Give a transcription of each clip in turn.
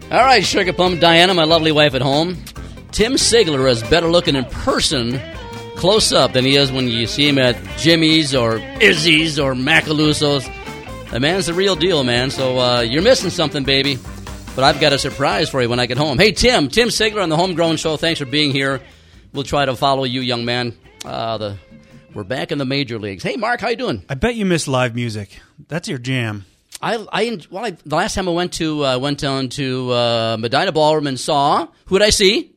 All right, Sugar Plum Diana, my lovely wife at home. Tim Sigler is better looking in person, close up, than he is when you see him at Jimmy's or Izzy's or Macaluso's. The man's the real deal, man. So you're missing something, baby. But I've got a surprise for you when I get home. Hey, Tim Sigler on the Homegrown Show. Thanks for being here. We'll try to follow you, young man. We're back in the major leagues. Hey, Mark, how you doing? I bet you miss live music. That's your jam. The last time I went down to Medina Ballroom and saw, who did I see?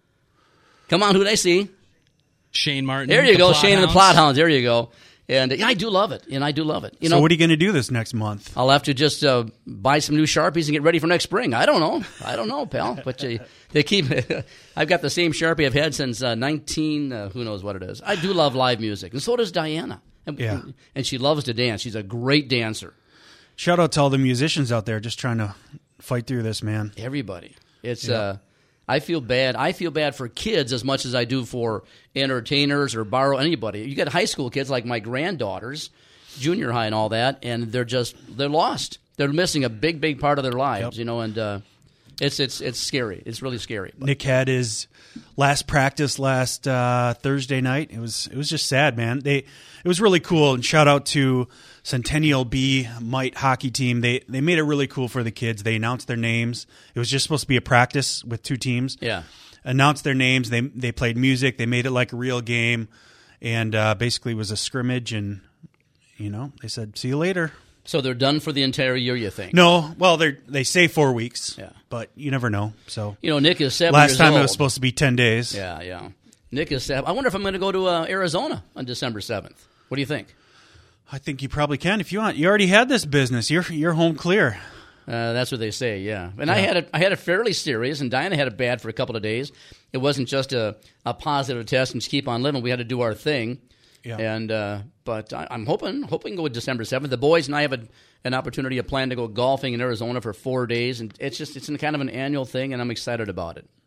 Come on, who did I see? Shane Martin. There you go, Shane and the Plot Hounds. There you go. And I do love it. So what are you going to do this next month? I'll have to just buy some new Sharpies and get ready for next spring. I don't know, pal. But they keep. I've got the same Sharpie I've had since 19. Who knows what it is? I do love live music, and so does Diana. And she loves to dance. She's a great dancer. Shout out to all the musicians out there just trying to fight through this, man. Everybody. It's I feel bad. I feel bad for kids as much as I do for entertainers or borrow anybody. You got high school kids like my granddaughters, junior high and all that, and they're lost. They're missing a big part of their lives, and it's scary. It's really scary. Nick had his last practice last Thursday night. It was just sad, man. It was really cool, and shout out to Centennial B Mite hockey team. They made it really cool for the kids. They announced their names. It was just supposed to be a practice with two teams. Yeah. Announced their names. They played music. They made it like a real game, and basically it was a scrimmage. And they said, "See you later." So they're done for the entire year, you think? No. Well, they say 4 weeks. Yeah. But you never know. So Nick is 7 last years time old. it was supposed to be 10 days. Yeah. Nick is 7. I wonder if I'm going to go to Arizona on December 7th. What do you think? I think you probably can if you want. You already had this business. You're home clear. That's what they say, yeah. And I had it fairly serious, and Diana had it bad for a couple of days. It wasn't just a positive test and just keep on living. We had to do our thing. Yeah. And but I'm hoping to go December 7th. The boys and I have an opportunity, a plan to go golfing in Arizona for 4 days, and it's kind of an annual thing, and I'm excited about it.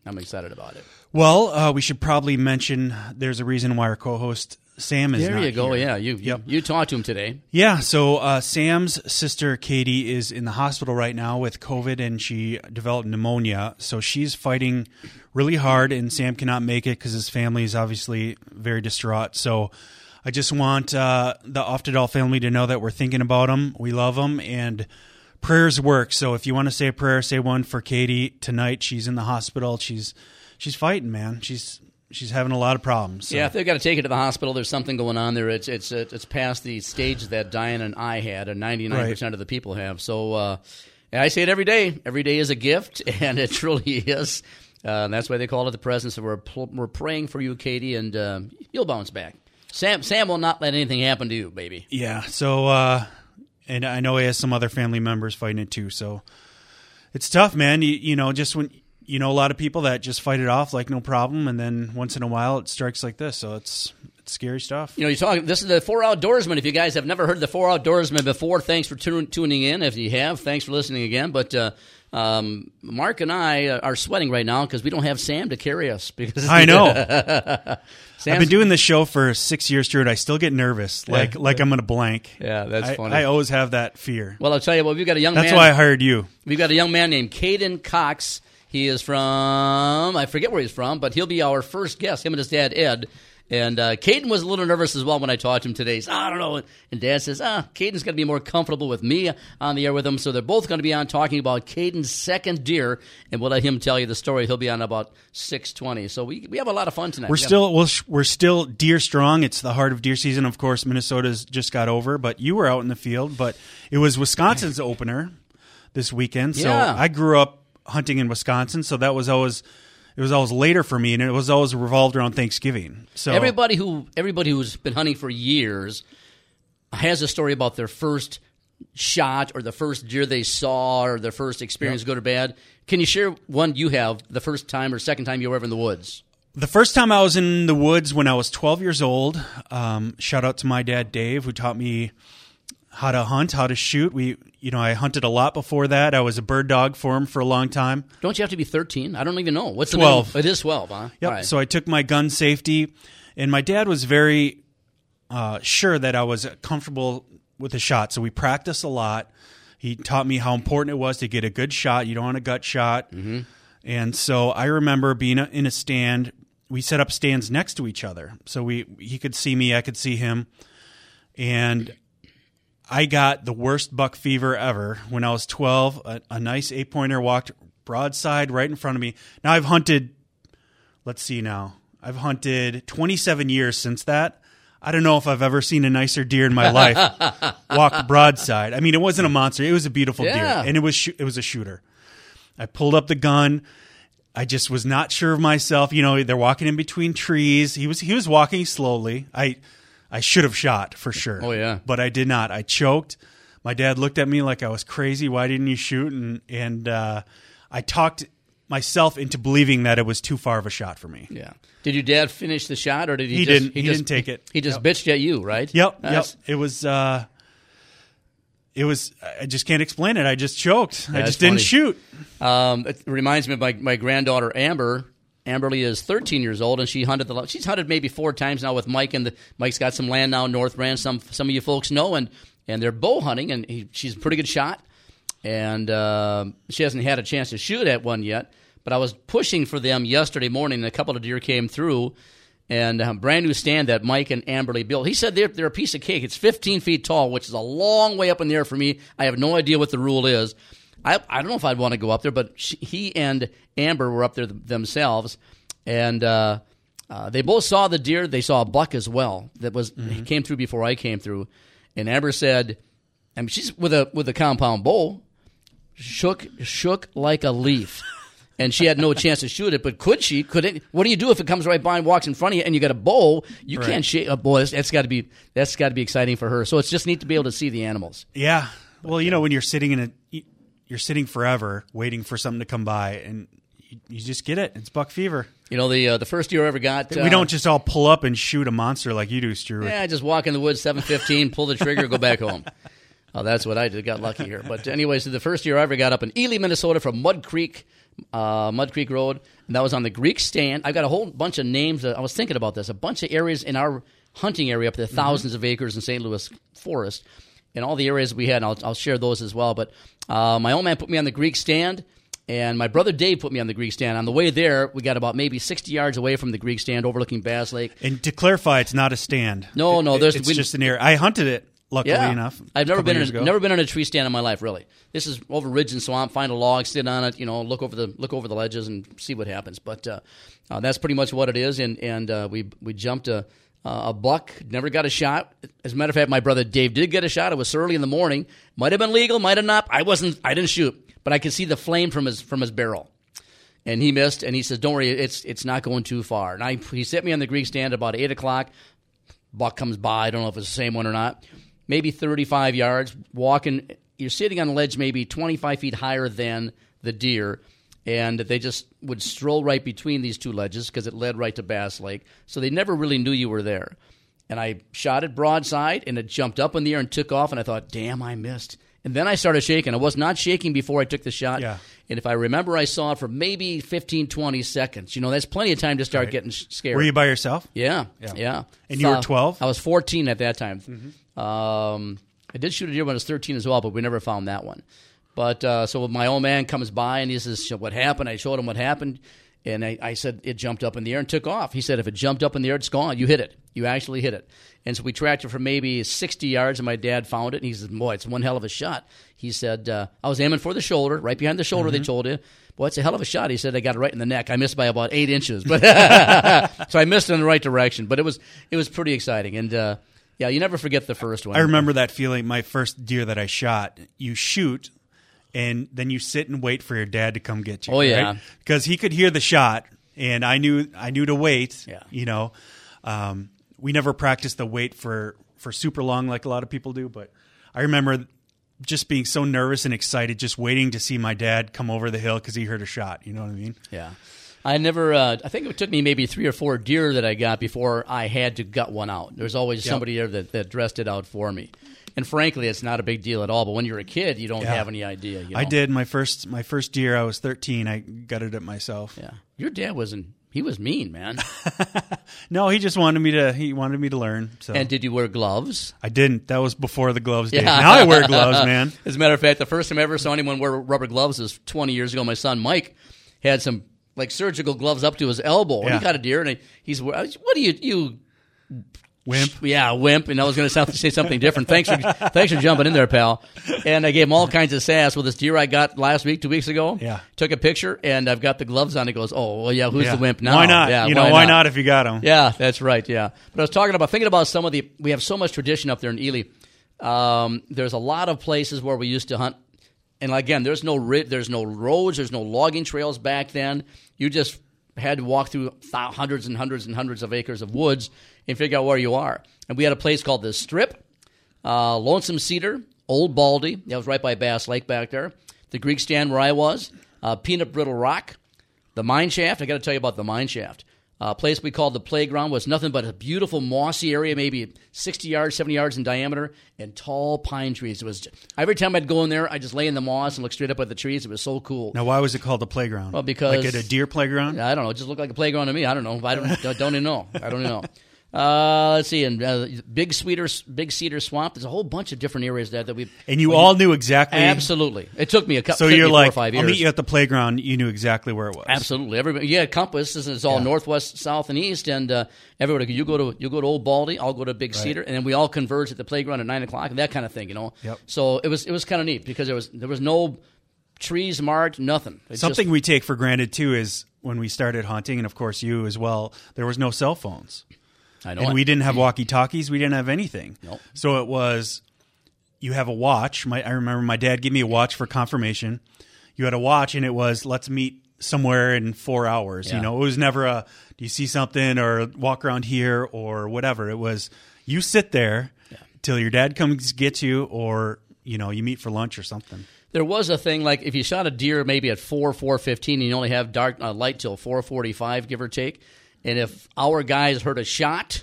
Well, we should probably mention there's a reason why our co-host Sam is not here. There you go. Yeah, you talked to him today. Yeah. So Sam's sister Katie is in the hospital right now with COVID, and she developed pneumonia. So she's fighting really hard, and Sam cannot make it because his family is obviously very distraught. So I just want the Oftedal family to know that we're thinking about them. We love them, and prayers work. So if you want to say a prayer, say one for Katie tonight. She's in the hospital. She's fighting, man. She's having a lot of problems. So. Yeah, if they've got to take her to the hospital, there's something going on there. It's past the stage that Diane and I had, and 99% of the people have. So I say it every day. Every day is a gift, and it truly is. And that's why they call it the presence. So we're praying for you, Katie, and you'll bounce back. Sam will not let anything happen to you, baby. Yeah. So and I know he has some other family members fighting it too. So it's tough, man. Just when. A lot of people that just fight it off like no problem, and then once in a while it strikes like this. So it's scary stuff. You're talking. This is the Four Outdoorsmen. If you guys have never heard the Four Outdoorsmen before, thanks for tuning in. If you have, thanks for listening again. But Mark and I are sweating right now because we don't have Sam to carry us. Because I know. I've been doing this show for 6 years straight. I still get nervous, like I'm going to blank. Yeah, that's funny. I always have that fear. Well, I'll tell you what. We've got a young man. That's why I hired you. We've got a young man named Caden Cox. He is from, I forget where he's from, but he'll be our first guest, him and his dad, Ed. And Caden was a little nervous as well when I talked to him today. He said, I don't know. And Dad says, Caden's going to be more comfortable with me on the air with him. So they're both going to be on talking about Caden's second deer, and we'll let him tell you the story. He'll be on about 6:20. So we have a lot of fun tonight. We're still deer strong. It's the heart of deer season. Of course, Minnesota's just got over, but you were out in the field. But it was Wisconsin's opener this weekend. So I grew up hunting in Wisconsin, so it was always later for me, and it was always revolved around Thanksgiving. So everybody who's been hunting for years has a story about their first shot or the first deer they saw or their first experience, good or bad. Can you share one you have, the first time or second time you were ever in the woods? The first time I was in the woods when I was 12 years old. Shout out to my dad, Dave, who taught me how to hunt, how to shoot. I hunted a lot before that. I was a bird dog for him for a long time. Don't you have to be 13? I don't even know. What's 12. It is 12, huh? Yep. Right. So I took my gun safety, and my dad was very sure that I was comfortable with the shot. So we practiced a lot, He taught me how important it was to get a good shot. You don't want a gut shot. Mm-hmm. And so I remember being in a stand. We set up stands next to each other. So he could see me, I could see him. And I got the worst buck fever ever when I was 12. A nice 8-pointer walked broadside right in front of me. Now I've hunted, let's see now. I've hunted 27 years since that. I don't know if I've ever seen a nicer deer in my life walk broadside. I mean, it wasn't a monster. It was a beautiful deer, and it was a shooter. I pulled up the gun. I just was not sure of myself. You know, they're walking in between trees. He was walking slowly. I should have shot for sure. Oh, yeah. But I did not. I choked. My dad looked at me like I was crazy. Why didn't you shoot? And I talked myself into believing that it was too far of a shot for me. Yeah. Did your dad finish the shot, or did he? Didn't. He didn't take it. He just bitched at you, right? Yep. It was. I just can't explain it. I just choked. I just didn't shoot. It reminds me of my granddaughter Amber. Amberly is 13 years old, and she's hunted maybe 4 times now with Mike, and Mike's got some land now in North Rand. Some of you folks know, and they're bow hunting, and she's a pretty good shot, and she hasn't had a chance to shoot at one yet. But I was pushing for them yesterday morning, and a couple of deer came through, and a brand new stand that Mike and Amberly built. He said they're a piece of cake. It's 15 feet tall, which is a long way up in the air for me. I have no idea what the rule is. I don't know if I'd want to go up there, but he and Amber were up there themselves, and they both saw the deer. They saw a buck as well that came through before I came through. And Amber said, I mean, she's with a compound bow, shook like a leaf. And she had no chance to shoot it, but could she? Could it? What do you do if it comes right by and walks in front of you, and you got a bow? You can't shake a bow. That's got to be exciting for her. So it's just neat to be able to see the animals. Yeah. Well, you know, when you're sitting you're sitting forever waiting for something to come by, and you just get it. It's buck fever. You know, the first deer I ever got. We don't just all pull up and shoot a monster like you do, Stu. Yeah, I just walk in the woods, 7:15, pull the trigger, go back home. Oh, that's what I did. Got lucky here. But anyways, the first deer I ever got up in Ely, Minnesota, from Mud Creek Road, and that was on the Greek Stand. I've got a whole bunch of names. I was thinking about this. A bunch of areas in our hunting area up there, thousands of acres in St. Louis Forest, and all the areas we had. And I'll share those as well. But my old man put me on the Greek Stand, and my brother Dave put me on the Greek Stand. On the way there, we got about maybe 60 yards away from the Greek Stand, overlooking Bass Lake. And to clarify, it's not a stand. No, it's just an area. I hunted it. Luckily enough, I've never been in a tree stand in my life. Really, this is over ridge and swamp. Find a log, sit on it, look over the ledges and see what happens. But that's pretty much what it is. And we jumped a buck. Never got a shot. As a matter of fact, my brother Dave did get a shot. It was early in the morning. Might have been legal. Might have not. I didn't shoot, but I could see the flame from his barrel. And he missed. And he says, "Don't worry, it's not going too far." And he set me on the Greek Stand about 8:00. Buck comes by. I don't know if it's the same one or not. Maybe 35 yards, walking. You're sitting on a ledge maybe 25 feet higher than the deer, and they just would stroll right between these two ledges because it led right to Bass Lake, so they never really knew you were there. And I shot it broadside, and it jumped up in the air and took off, and I thought, damn, I missed. And then I started shaking. I was not shaking before I took the shot. Yeah. And if I remember, I saw it for maybe 15, 20 seconds. That's plenty of time to start getting scared. Were you by yourself? Yeah. And you were 12? I was 14 at that time. Mm-hmm. I did shoot a deer when I was 13 as well, but we never found that one. But so my old man comes by, and he says, "What happened?" I showed him what happened, and I said it jumped up in the air and took off. He said, "If it jumped up in the air, it's gone. You hit it. You actually hit it." And so we tracked it for maybe 60 yards, and my dad found it, and he said, "Boy, it's one hell of a shot." He said, "I was aiming for the shoulder, right behind the shoulder." They told you, "Boy, it's a hell of a shot." He said, "I got it right in the neck. I missed by about 8 inches, but so I missed in the right direction." But it was pretty exciting, and yeah, you never forget the first one. I remember that feeling. My first deer that I shot, you shoot, and then you sit and wait for your dad to come get you. Oh yeah, because he could hear the shot, and I knew to wait. Yeah. We never practiced the wait for super long like a lot of people do, but I remember just being so nervous and excited, just waiting to see my dad come over the hill because he heard a shot. You know what I mean? Yeah. I never. I think it took me maybe 3 or 4 deer that I got before I had to gut one out. There's always somebody there that dressed it out for me. And frankly, it's not a big deal at all. But when you're a kid, you don't have any idea. I did my first deer. I was 13. I gutted it myself. Yeah, your dad was in He was mean, man. No, he just wanted me to learn. So. And did you wear gloves? I didn't. That was before the gloves days. Now I wear gloves, man. As a matter of fact, the first time I ever saw anyone wear rubber gloves was 20 years ago. My son Mike had some like surgical gloves up to his elbow. And he got a deer, and he's what do you wimp? Yeah, wimp. And I was going to say something different. Thanks for jumping in there, pal. And I gave him all kinds of sass with this deer I got last week, 2 weeks ago. Yeah. Took a picture, and I've got the gloves on. He goes, "Oh, well, yeah. Who's the wimp now? Why not? Yeah, why not if you got them? Yeah, that's right. Yeah. But I was thinking about some of we have so much tradition up there in Ely. There's a lot of places where we used to hunt. And again, there's no roads, there's no logging trails back then. You just had to walk through hundreds and hundreds and hundreds of acres of woods and figure out where you are. And we had a place called the Strip, Lonesome Cedar, Old Baldy. That was right by Bass Lake back there. The Greek Stand where I was, Peanut Brittle Rock, the Mine Shaft. I got to tell you about the Mine Shaft. A place we called the Playground was nothing but a beautiful mossy area, maybe 60 yards, 70 yards in diameter, and tall pine trees. It was every time I'd go in there, I'd just lay in the moss and look straight up at the trees. It was so cool. Now, why was it called the Playground? Well, because like at a deer playground. I don't know. It just looked like a playground to me. I don't know. I don't even know. I don't even know. Let's see. And Big Cedar Swamp. There's a whole bunch of different areas that we. And you all knew exactly. Absolutely. It took me a couple. So you're 4 or like, 5 years. I'll meet you at the playground. You knew exactly where it was. Absolutely. Everybody. Yeah, compass. This is all northwest, south, and east, and everybody. You go to Old Baldy. I'll go to Big Cedar, and then we all converge at the playground at 9:00 and that kind of thing. Yep. So it was kind of neat because there was no trees marked, nothing. Something we take for granted too is when we started hunting, and of course you as well. There was no cell phones. I know. And we didn't have walkie-talkies. We didn't have anything. Nope. So it was, you have a watch. I remember my dad gave me a watch for confirmation. You had a watch, and it was, let's meet somewhere in 4 hours. Yeah. It was never do you see something or walk around here or whatever. It was, you sit there till your dad comes get you or, you meet for lunch or something. There was a thing like if you shot a deer maybe at 4:15, and you only have dark light till 4:45, give or take. And if our guys heard a shot,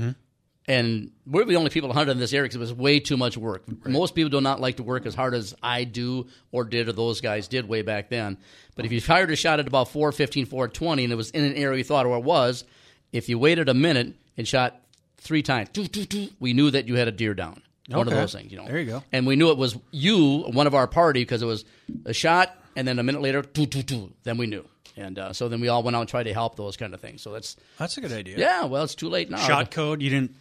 and we're the only people that hunted in this area because it was way too much work. Right. Most people do not like to work as hard as I do or did or those guys did way back then. But if you fired a shot at about 4:15, 4:20, and it was in an area you thought where it was, if you waited a minute and shot 3 times, we knew that you had a deer down. One of those things, There you go. And we knew it was you, one of our party, because it was a shot, and then a minute later, then we knew. And so then we all went out and tried to help those kind of things. So that's a good idea. Yeah, well, it's too late now. Shot code, you didn't,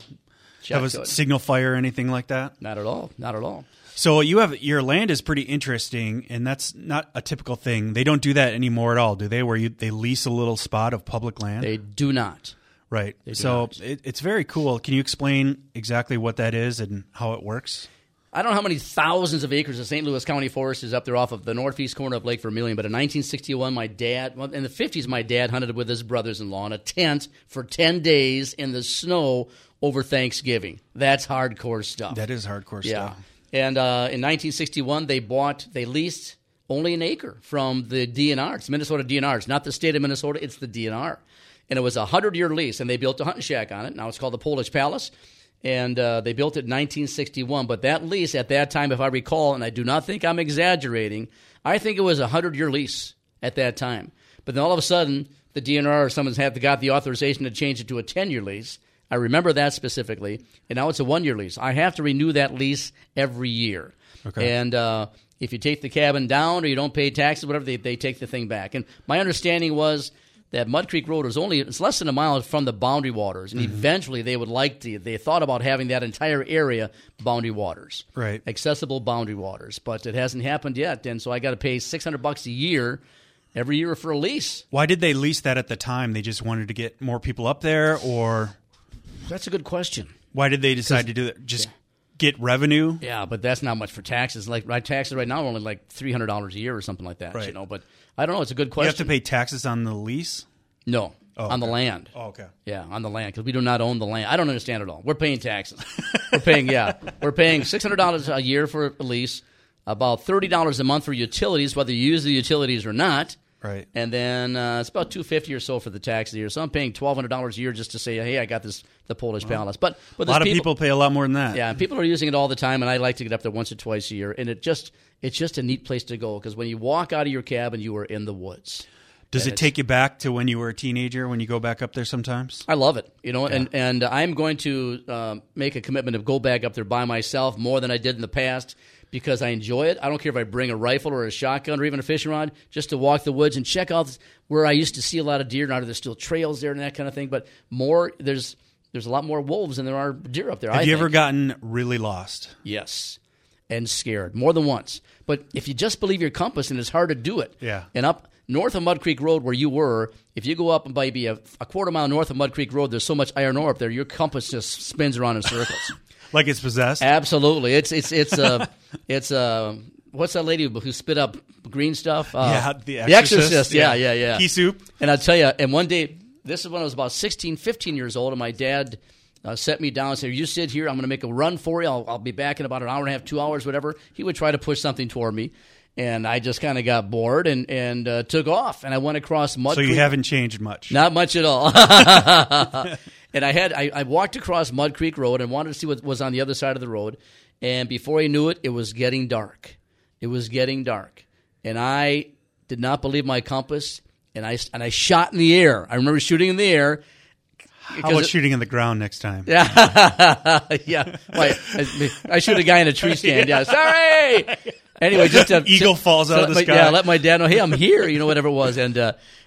have a signal fire or anything like that? Not at all. Not at all. So your land is pretty interesting, and that's not a typical thing. They don't do that anymore at all, do they? Where they lease a little spot of public land? They do not. Right. So it's very cool. Can you explain exactly what that is and how it works? I don't know how many thousands of acres of St. Louis County Forest is up there off of the northeast corner of Lake Vermilion. But in 1961, in the 50s, my dad hunted with his brothers-in-law in a tent for 10 days in the snow over Thanksgiving. That's hardcore stuff. That is hardcore stuff. And in 1961, they leased only an acre from the DNR. It's Minnesota DNR. It's not the state of Minnesota. It's the DNR. And it was a 100-year lease, and they built a hunting shack on it. Now it's called the Polish Palace. And they built it in 1961. But that lease at that time, if I recall, and I do not think I'm exaggerating, I think it was a 100-year lease at that time. But then all of a sudden, the DNR or someone's got the authorization to change it to a 10-year lease. I remember that specifically. And now it's a 1-year lease. I have to renew that lease every year. Okay. And if you take the cabin down or you don't pay taxes, whatever, they take the thing back. And my understanding was that Mud Creek Road was it's less than a mile from the boundary waters, and eventually they thought about having that entire area boundary waters, right? Accessible boundary waters, but it hasn't happened yet, and so I got to pay $600 a year every year for a lease. Why did they lease that at the time? They just wanted to get more people up there, or that's a good question. Why did they decide to do that? Just get revenue? Yeah, but that's not much for taxes. Like taxes right now are only like $300 a year or something like that. Right. But I don't know. It's a good question. You have to pay taxes on the lease? No, on the land. Oh, okay. Yeah, on the land because we do not own the land. I don't understand it all. We're paying taxes. We're paying $600 a year for a lease, about $30 a month for utilities, whether you use the utilities or not. Right. And then it's about $250 or so for the tax a year. So I'm paying $1,200 a year just to say, hey, I got the Polish Palace. But a lot of people pay a lot more than that. Yeah, and people are using it all the time, and I like to get up there once or twice a year. And it's just a neat place to go because when you walk out of your cabin, you are in the woods. Does And it take you back to when you were a teenager when you go back up there sometimes? I love it, and I'm going to make a commitment to go back up there by myself more than I did in the past because I enjoy it. I don't care if I bring a rifle or a shotgun or even a fishing rod, just to walk the woods and check out where I used to see a lot of deer. Now there's still trails there and that kind of thing, but there's a lot more wolves than there are deer up there. Have you ever gotten really lost? Yes, and scared more than once. But if you just believe your compass, and it's hard to do it. Yeah. And up north of Mud Creek Road where you were, if you go up maybe a quarter mile north of Mud Creek Road, there's so much iron ore up there, your compass just spins around in circles. Like it's possessed? Absolutely. It's what's that lady who spit up green stuff? The Exorcist. The Exorcist. Yeah. Pea soup. And I'll tell you, and one day, this is when I was about 16, 15 years old, and my dad set me down and said, you sit here, I'm going to make a run for you. I'll be back in about an hour and a half, 2 hours, whatever. He would try to push something toward me. And I just kind of got bored and took off. And I went across Mud Creek. So you haven't changed much. Not much at all. And I walked across Mud Creek Road and wanted to see what was on the other side of the road. And before I knew it, it was getting dark. It was getting dark. And I did not believe my compass. And I shot in the air. I remember shooting in the air. How about shooting in the ground next time? Yeah. Yeah. Well, I shoot a guy in a tree stand. Yeah. Sorry. Anyway, just eagle falls out of the sky. Yeah, let my dad know, hey, I'm here, whatever it was. And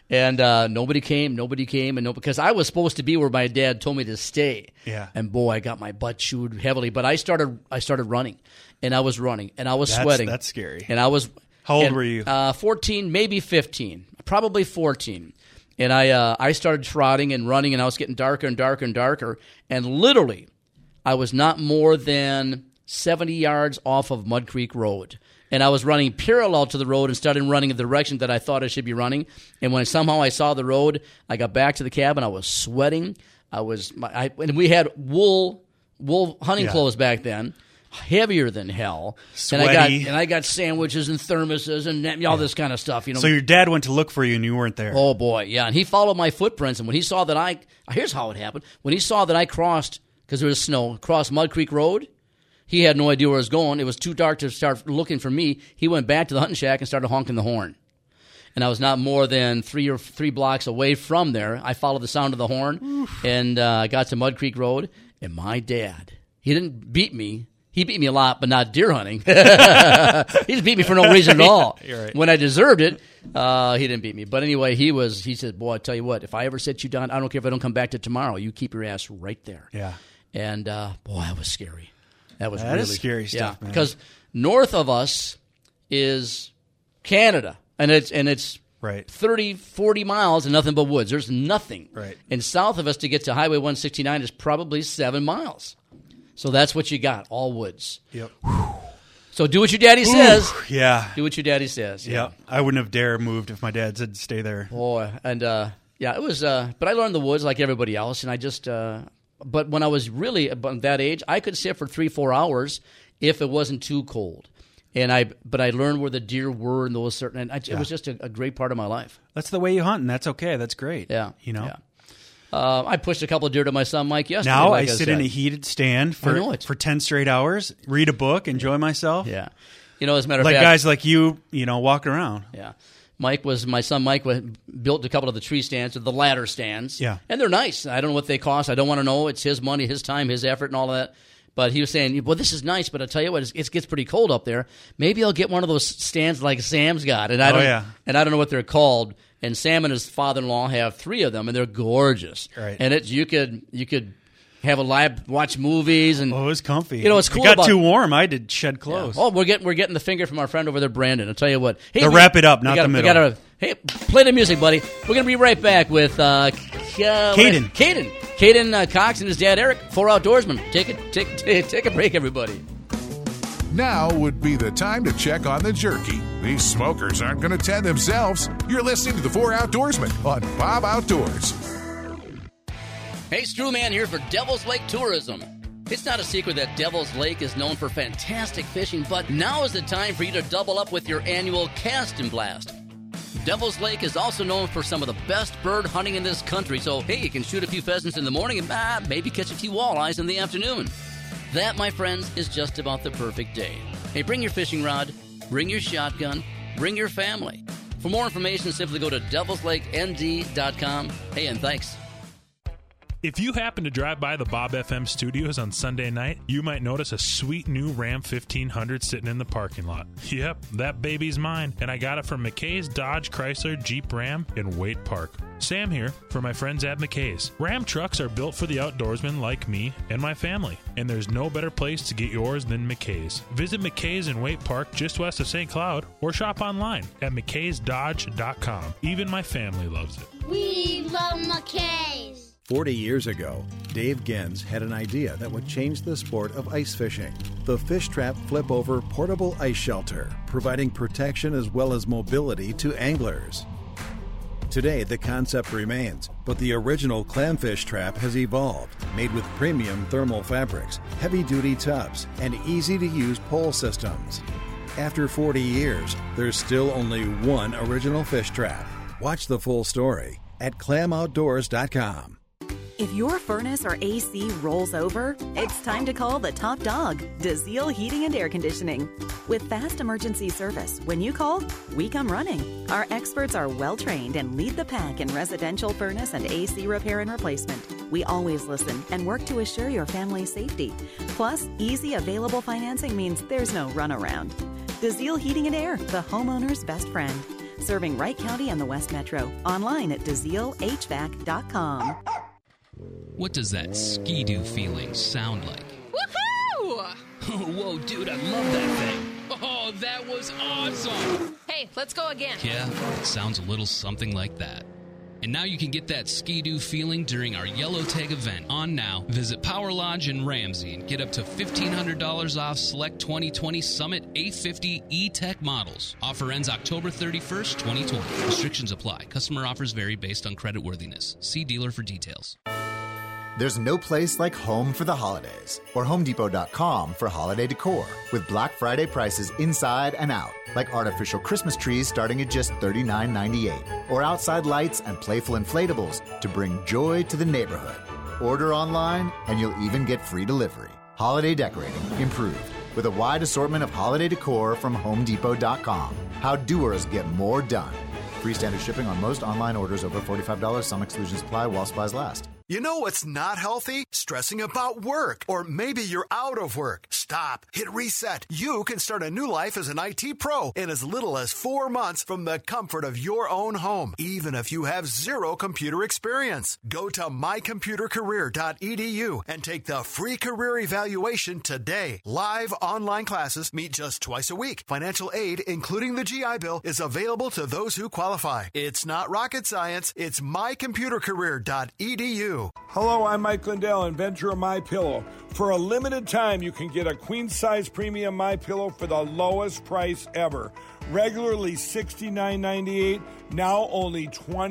nobody came, because I was supposed to be where my dad told me to stay. Yeah. And boy, I got my butt chewed heavily. But I started running, and I was running, and I was sweating. That's scary. And I was. How old were you? 14, maybe 15, probably 14. And I started trotting and running, and I was getting darker and darker and darker. And literally, I was not more than 70 yards off of Mud Creek Road. And I was running parallel to the road and started running in the direction that I thought I should be running. And when somehow I saw the road, I got back to the cabin. I was sweating. And we had wool hunting clothes back then, heavier than hell. Sweaty. And I got sandwiches and thermoses and all this kind of stuff. So your dad went to look for you and you weren't there. Oh boy, yeah. And he followed my footprints. And when he saw that here's how it happened. When he saw that I crossed, because there was snow, crossed Mud Creek Road. He had no idea where I was going. It was too dark to start looking for me. He went back to the hunting shack and started honking the horn. And I was not more than three blocks away from there. I followed the sound of the horn and got to Mud Creek Road. And my dad, he didn't beat me. He beat me a lot, but not deer hunting. He just beat me for no reason at all. You're right. When I deserved it, he didn't beat me. But anyway, he said, boy, I tell you what, if I ever set you down, I don't care if I don't come back to tomorrow. You keep your ass right there. Yeah. And boy, that was scary. That really scary stuff, man. Because north of us is Canada, and it's right 30, 40 miles and nothing but woods. There's nothing. Right. And south of us to get to Highway 169 is probably 7 miles. So that's what you got, all woods. Yep. So do what your daddy says. Yeah. Do what your daddy says. Yeah. I wouldn't have dared moved if my dad said stay there. Boy, and it was. But I learned the woods like everybody else, and I just. But when I was really about that age, I could sit for 3-4 hours if it wasn't too cold. But I learned where the deer were and those certain. And it was just a great part of my life. That's the way you hunt, and that's okay. That's great. Yeah, Yeah. I pushed a couple of deer to my son Mike yesterday. Now like I sit in a heated stand for 10 straight hours, read a book, enjoy myself. Yeah, as a matter of like fact, guys like you, walk around. Yeah. My son Mike built a couple of the tree stands, or the ladder stands. Yeah. And they're nice. I don't know what they cost. I don't want to know. It's his money, his time, his effort, and all of that. But he was saying, well, this is nice, but I'll tell you what, it gets pretty cold up there. Maybe I'll get one of those stands like Sam's got. And I don't know what they're called. And Sam and his father-in-law have 3 of them, and they're gorgeous. Right. And you could have a live, watch movies, and it was comfy. It's cool. It got too warm. I did shed clothes. Yeah. Oh, we're getting the finger from our friend over there, Brandon. I'll tell you what. Hey, wrap it up, not the middle. Hey, play the music, buddy. We're gonna be right back with Caden. Caden Cox and his dad Eric, 4 Outdoorsmen. Take a break, everybody. Now would be the time to check on the jerky. These smokers aren't going to tend themselves. You're listening to the 4 Outdoorsmen on Bob Outdoors. Hey, Strewman here for Devil's Lake Tourism. It's not a secret that Devil's Lake is known for fantastic fishing, but now is the time for you to double up with your annual Cast and Blast. Devil's Lake is also known for some of the best bird hunting in this country, so hey, you can shoot a few pheasants in the morning and maybe catch a few walleyes in the afternoon. That, my friends, is just about the perfect day. Hey, bring your fishing rod, bring your shotgun, bring your family. For more information, simply go to DevilsLakeND.com. Hey, and thanks. If you happen to drive by the Bob FM studios on Sunday night, you might notice a sweet new Ram 1500 sitting in the parking lot. Yep, that baby's mine, and I got it from McKay's Dodge Chrysler Jeep Ram in Waite Park. Sam here for my friends at McKay's. Ram trucks are built for the outdoorsman like me and my family, and there's no better place to get yours than McKay's. Visit McKay's in Waite Park just west of St. Cloud or shop online at mckaysdodge.com. Even my family loves it. We love McKay's. 40 years ago, Dave Gens had an idea that would change the sport of ice fishing. The Fish Trap Flip-Over Portable Ice Shelter, providing protection as well as mobility to anglers. Today, the concept remains, but the original clamfish trap has evolved, made with premium thermal fabrics, heavy-duty tubs, and easy-to-use pole systems. After 40 years, there's still only one original fish trap. Watch the full story at clamoutdoors.com. If your furnace or AC rolls over, it's time to call the top dog, DeZiel Heating and Air Conditioning. With fast emergency service, when you call, we come running. Our experts are well-trained and lead the pack in residential furnace and AC repair and replacement. We always listen and work to assure your family's safety. Plus, easy available financing means there's no runaround. DeZiel Heating and Air, the homeowner's best friend. Serving Wright County and the West Metro. Online at DeZielHVAC.com. What does that ski-doo feeling sound like? Woohoo! Whoa, dude, I love that thing. Oh, that was awesome! Hey, let's go again. Yeah, it sounds a little something like that. And now you can get that ski-doo feeling during our Yellow Tag event on now. Visit Power Lodge in Ramsey and get up to $1,500 off select 2020 Summit A50 E-Tech models. Offer ends October 31st, 2020. Restrictions apply. Customer offers vary based on creditworthiness. See dealer for details. There's no place like home for the holidays, or HomeDepot.com for holiday decor, with Black Friday prices inside and out, like artificial Christmas trees starting at just $39.98, or outside lights and playful inflatables to bring joy to the neighborhood. Order online, and you'll even get free delivery. Holiday decorating improved, with a wide assortment of holiday decor from HomeDepot.com. How doers get more done. Free standard shipping on most online orders over $45. Some exclusions apply while supplies last. You know what's not healthy? Stressing about work. Or maybe you're out of work. Stop. Hit reset. You can start a new life as an IT pro in as little as 4 months from the comfort of your own home, even if you have zero computer experience. Go to mycomputercareer.edu and take the free career evaluation today. Live online classes meet just twice a week. Financial aid, including the GI Bill, is available to those who qualify. It's not rocket science. It's mycomputercareer.edu. Hello, I'm Mike Lindell, inventor of MyPillow. For a limited time, you can get a queen-size premium MyPillow for the lowest price ever. Regularly $69.98, now only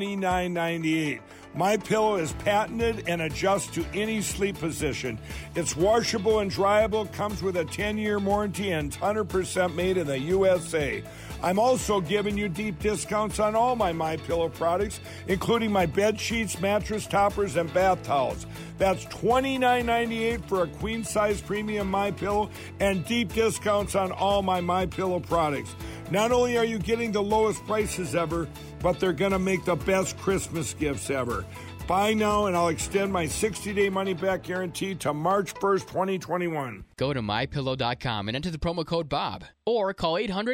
$29.98. MyPillow is patented and adjusts to any sleep position. It's washable and dryable, comes with a 10-year warranty, and 100% made in the USA. I'm also giving you deep discounts on all my MyPillow products, including my bed sheets, mattress toppers, and bath towels. That's $29.98 for a queen-size premium MyPillow and deep discounts on all my MyPillow products. Not only are you getting the lowest prices ever, but they're going to make the best Christmas gifts ever. Buy now, and I'll extend my 60-day money-back guarantee to March 1st, 2021. Go to MyPillow.com and enter the promo code BOB. Or call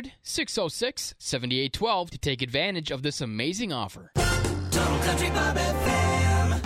800-606-7812 to take advantage of this amazing offer. Total Country Bob FM.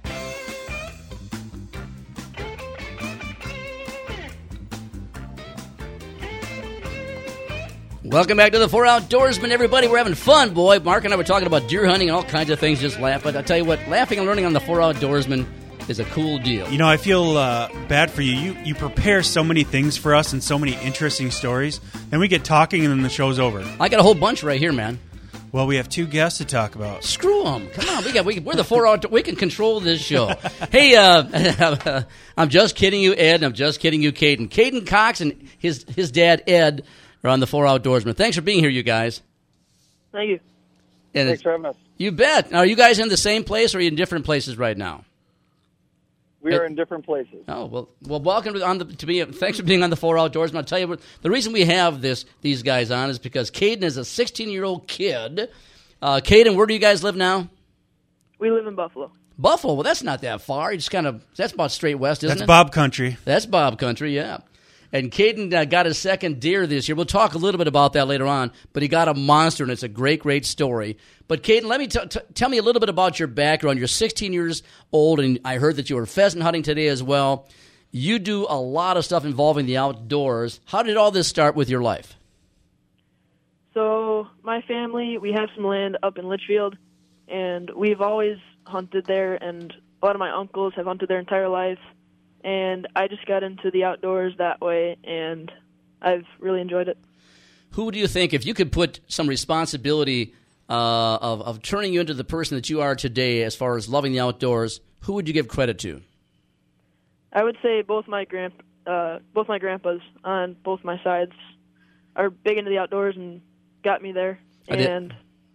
Welcome back to the Four Outdoorsmen, everybody. We're having fun, boy. Mark and I were talking about deer hunting and all kinds of things, just laugh. But I'll tell you what, laughing and learning on the Four Outdoorsmen is a cool deal. You know, I feel bad for you. You prepare so many things for us and so many interesting stories. Then we get talking and then the show's over. I got a whole bunch right here, man. Well, we have two guests to talk about. Screw them. Come on. We're the Four Outdoorsmen. We can control this show. Hey, I'm just kidding you, Ed, and I'm just kidding you, Caden. Caden Cox and his dad, Ed, are on the Four Outdoorsmen. Thanks for being here, you guys. Thank you. And thanks for having us. You bet. Now, are you guys in the same place or are you in different places right now? We are in different places. Oh, well, welcome thanks for being on the 4 Outdoorsmen. I'll tell you what, the reason we have these guys on is because Caden is a 16-year-old kid. Caden, where do you guys live now? We live in Buffalo. Buffalo? Well, that's not that far. That's about straight west, isn't it? That's Bob Country. That's Bob Country, yeah. And Caden got his second deer this year. We'll talk a little bit about that later on, but he got a monster, and it's a great, great story. But Caden, let me tell me a little bit about your background. You're 16 years old, and I heard that you were pheasant hunting today as well. You do a lot of stuff involving the outdoors. How did all this start with your life? So my family, we have some land up in Litchfield, and we've always hunted there, and a lot of my uncles have hunted their entire life. And I just got into the outdoors that way, and I've really enjoyed it. Who do you think, if you could put some responsibility of turning you into the person that you are today as far as loving the outdoors, who would you give credit to? I would say both my grandpas on both my sides are big into the outdoors and got me there, and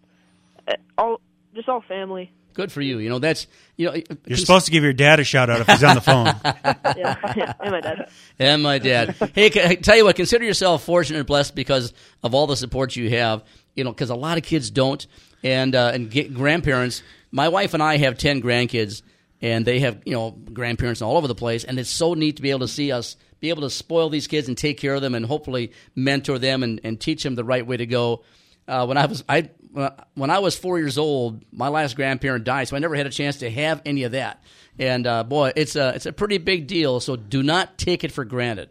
all family. Good for you. You're supposed to give your dad a shout out if he's on the phone. yeah, and my dad. And my dad. Hey, tell you what, consider yourself fortunate and blessed because of all the support you have. Because a lot of kids don't, and get grandparents. My wife and I have 10 grandkids, and they have grandparents all over the place, and it's so neat to be able to see us be able to spoil these kids and take care of them, and hopefully mentor them and teach them the right way to go. When I was 4 years old, my last grandparent died, so I never had a chance to have any of that. And boy, it's a pretty big deal. So do not take it for granted.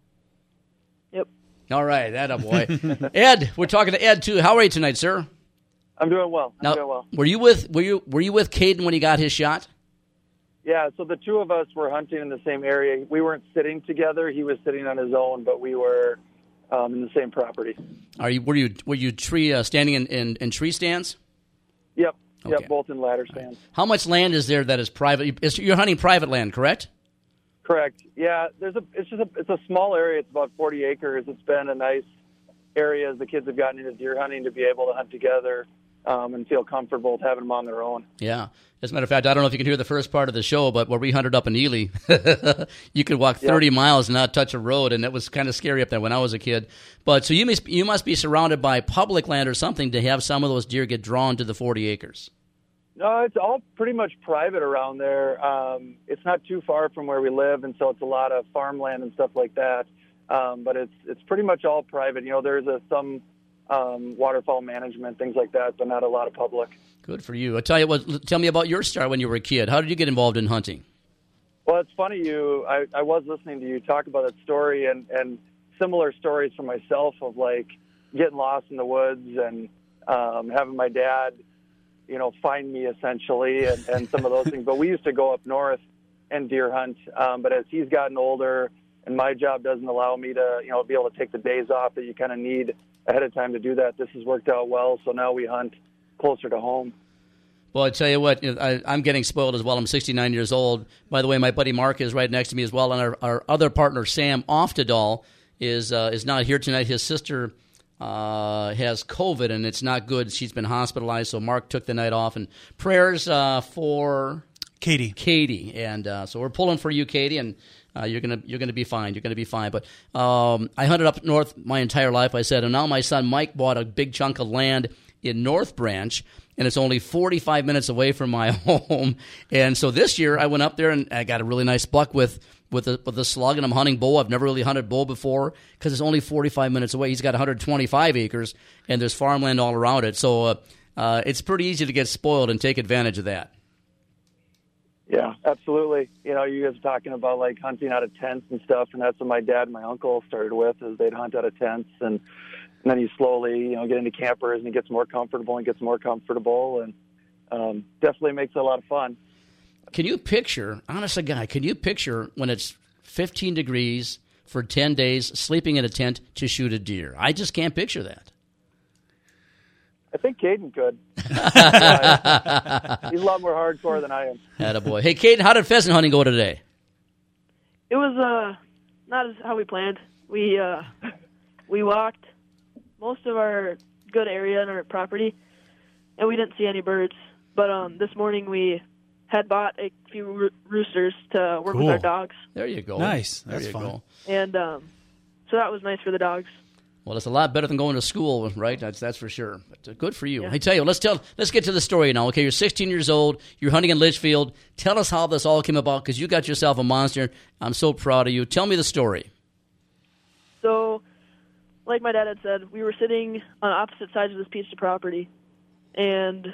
Yep. All right, attaboy. Ed, we're talking to Ed too. How are you tonight, sir? I'm doing well. Were you with Caden when he got his shot? Yeah. So the two of us were hunting in the same area. We weren't sitting together. He was sitting on his own, but we were in the same property. Were you standing in tree stands? Yep. Okay. Yep. Both in ladder stands. How much land is there that is private? You're hunting private land, correct? Correct. Yeah. It's a small area. It's about 40 acres. It's been a nice area as the kids have gotten into deer hunting to be able to hunt together and feel comfortable with having them on their own. Yeah. As a matter of fact, I don't know if you can hear the first part of the show, but where we hunted up in Ely, you could walk 30 miles and not touch a road, and it was kind of scary up there when I was a kid. But so you must be surrounded by public land or something to have some of those deer get drawn to the 40 acres. No, it's all pretty much private around there. It's not too far from where we live, and so it's a lot of farmland and stuff like that. But it's pretty much all private. There's some waterfowl management, things like that, but not a lot of public. Good for you. I'll tell you what, tell me about your start when you were a kid. How did you get involved in hunting? Well, it's funny. I was listening to you talk about that story and similar stories for myself of like getting lost in the woods and having my dad, find me essentially and some of those things. But we used to go up north and deer hunt. But as he's gotten older and my job doesn't allow me to, be able to take the days off that you kind of need ahead of time to do that, this has worked out well. So now we hunt closer to home. Well, I tell you what, I'm getting spoiled as well. I'm 69 years old. By the way, my buddy Mark is right next to me as well, and our other partner, Sam Oftedal, is not here tonight. His sister has COVID, and it's not good. She's been hospitalized, so Mark took the night off. And prayers for Katie, and so we're pulling for you, Katie, and you're gonna be fine. You're gonna be fine. But I hunted up north my entire life, I said, and now my son Mike bought a big chunk of land in North Branch, and it's only 45 minutes away from my home. And so this year I went up there and I got a really nice buck with a slug, and I'm hunting bull. I've never really hunted bull before because it's only 45 minutes away. He's got 125 acres, and there's farmland all around it. So it's pretty easy to get spoiled and take advantage of that. Yeah, absolutely. You guys are talking about like hunting out of tents and stuff, and that's what my dad and my uncle started with, is they'd hunt out of tents, and then you slowly, get into campers and it gets more comfortable and definitely makes it a lot of fun. Can you picture, honest to God, when it's 15 degrees for 10 days, sleeping in a tent to shoot a deer? I just can't picture that. I think Caden could. He's a lot more hardcore than I am. Attaboy. Hey, Caden, how did pheasant hunting go today? It was not as how we planned. We walked most of our good area in our property, and we didn't see any birds. But this morning we had bought a few roosters to work with our dogs. There you go. Nice. There That's you fun. go. And so that was nice for the dogs. Well, it's a lot better than going to school, right? That's for sure. But good for you. Yeah. Hey, tell you, let's get to the story now. Okay, you're 16 years old. You're hunting in Litchfield. Tell us how this all came about, because you got yourself a monster. I'm so proud of you. Tell me the story. So, like my dad had said, we were sitting on opposite sides of this piece of property, and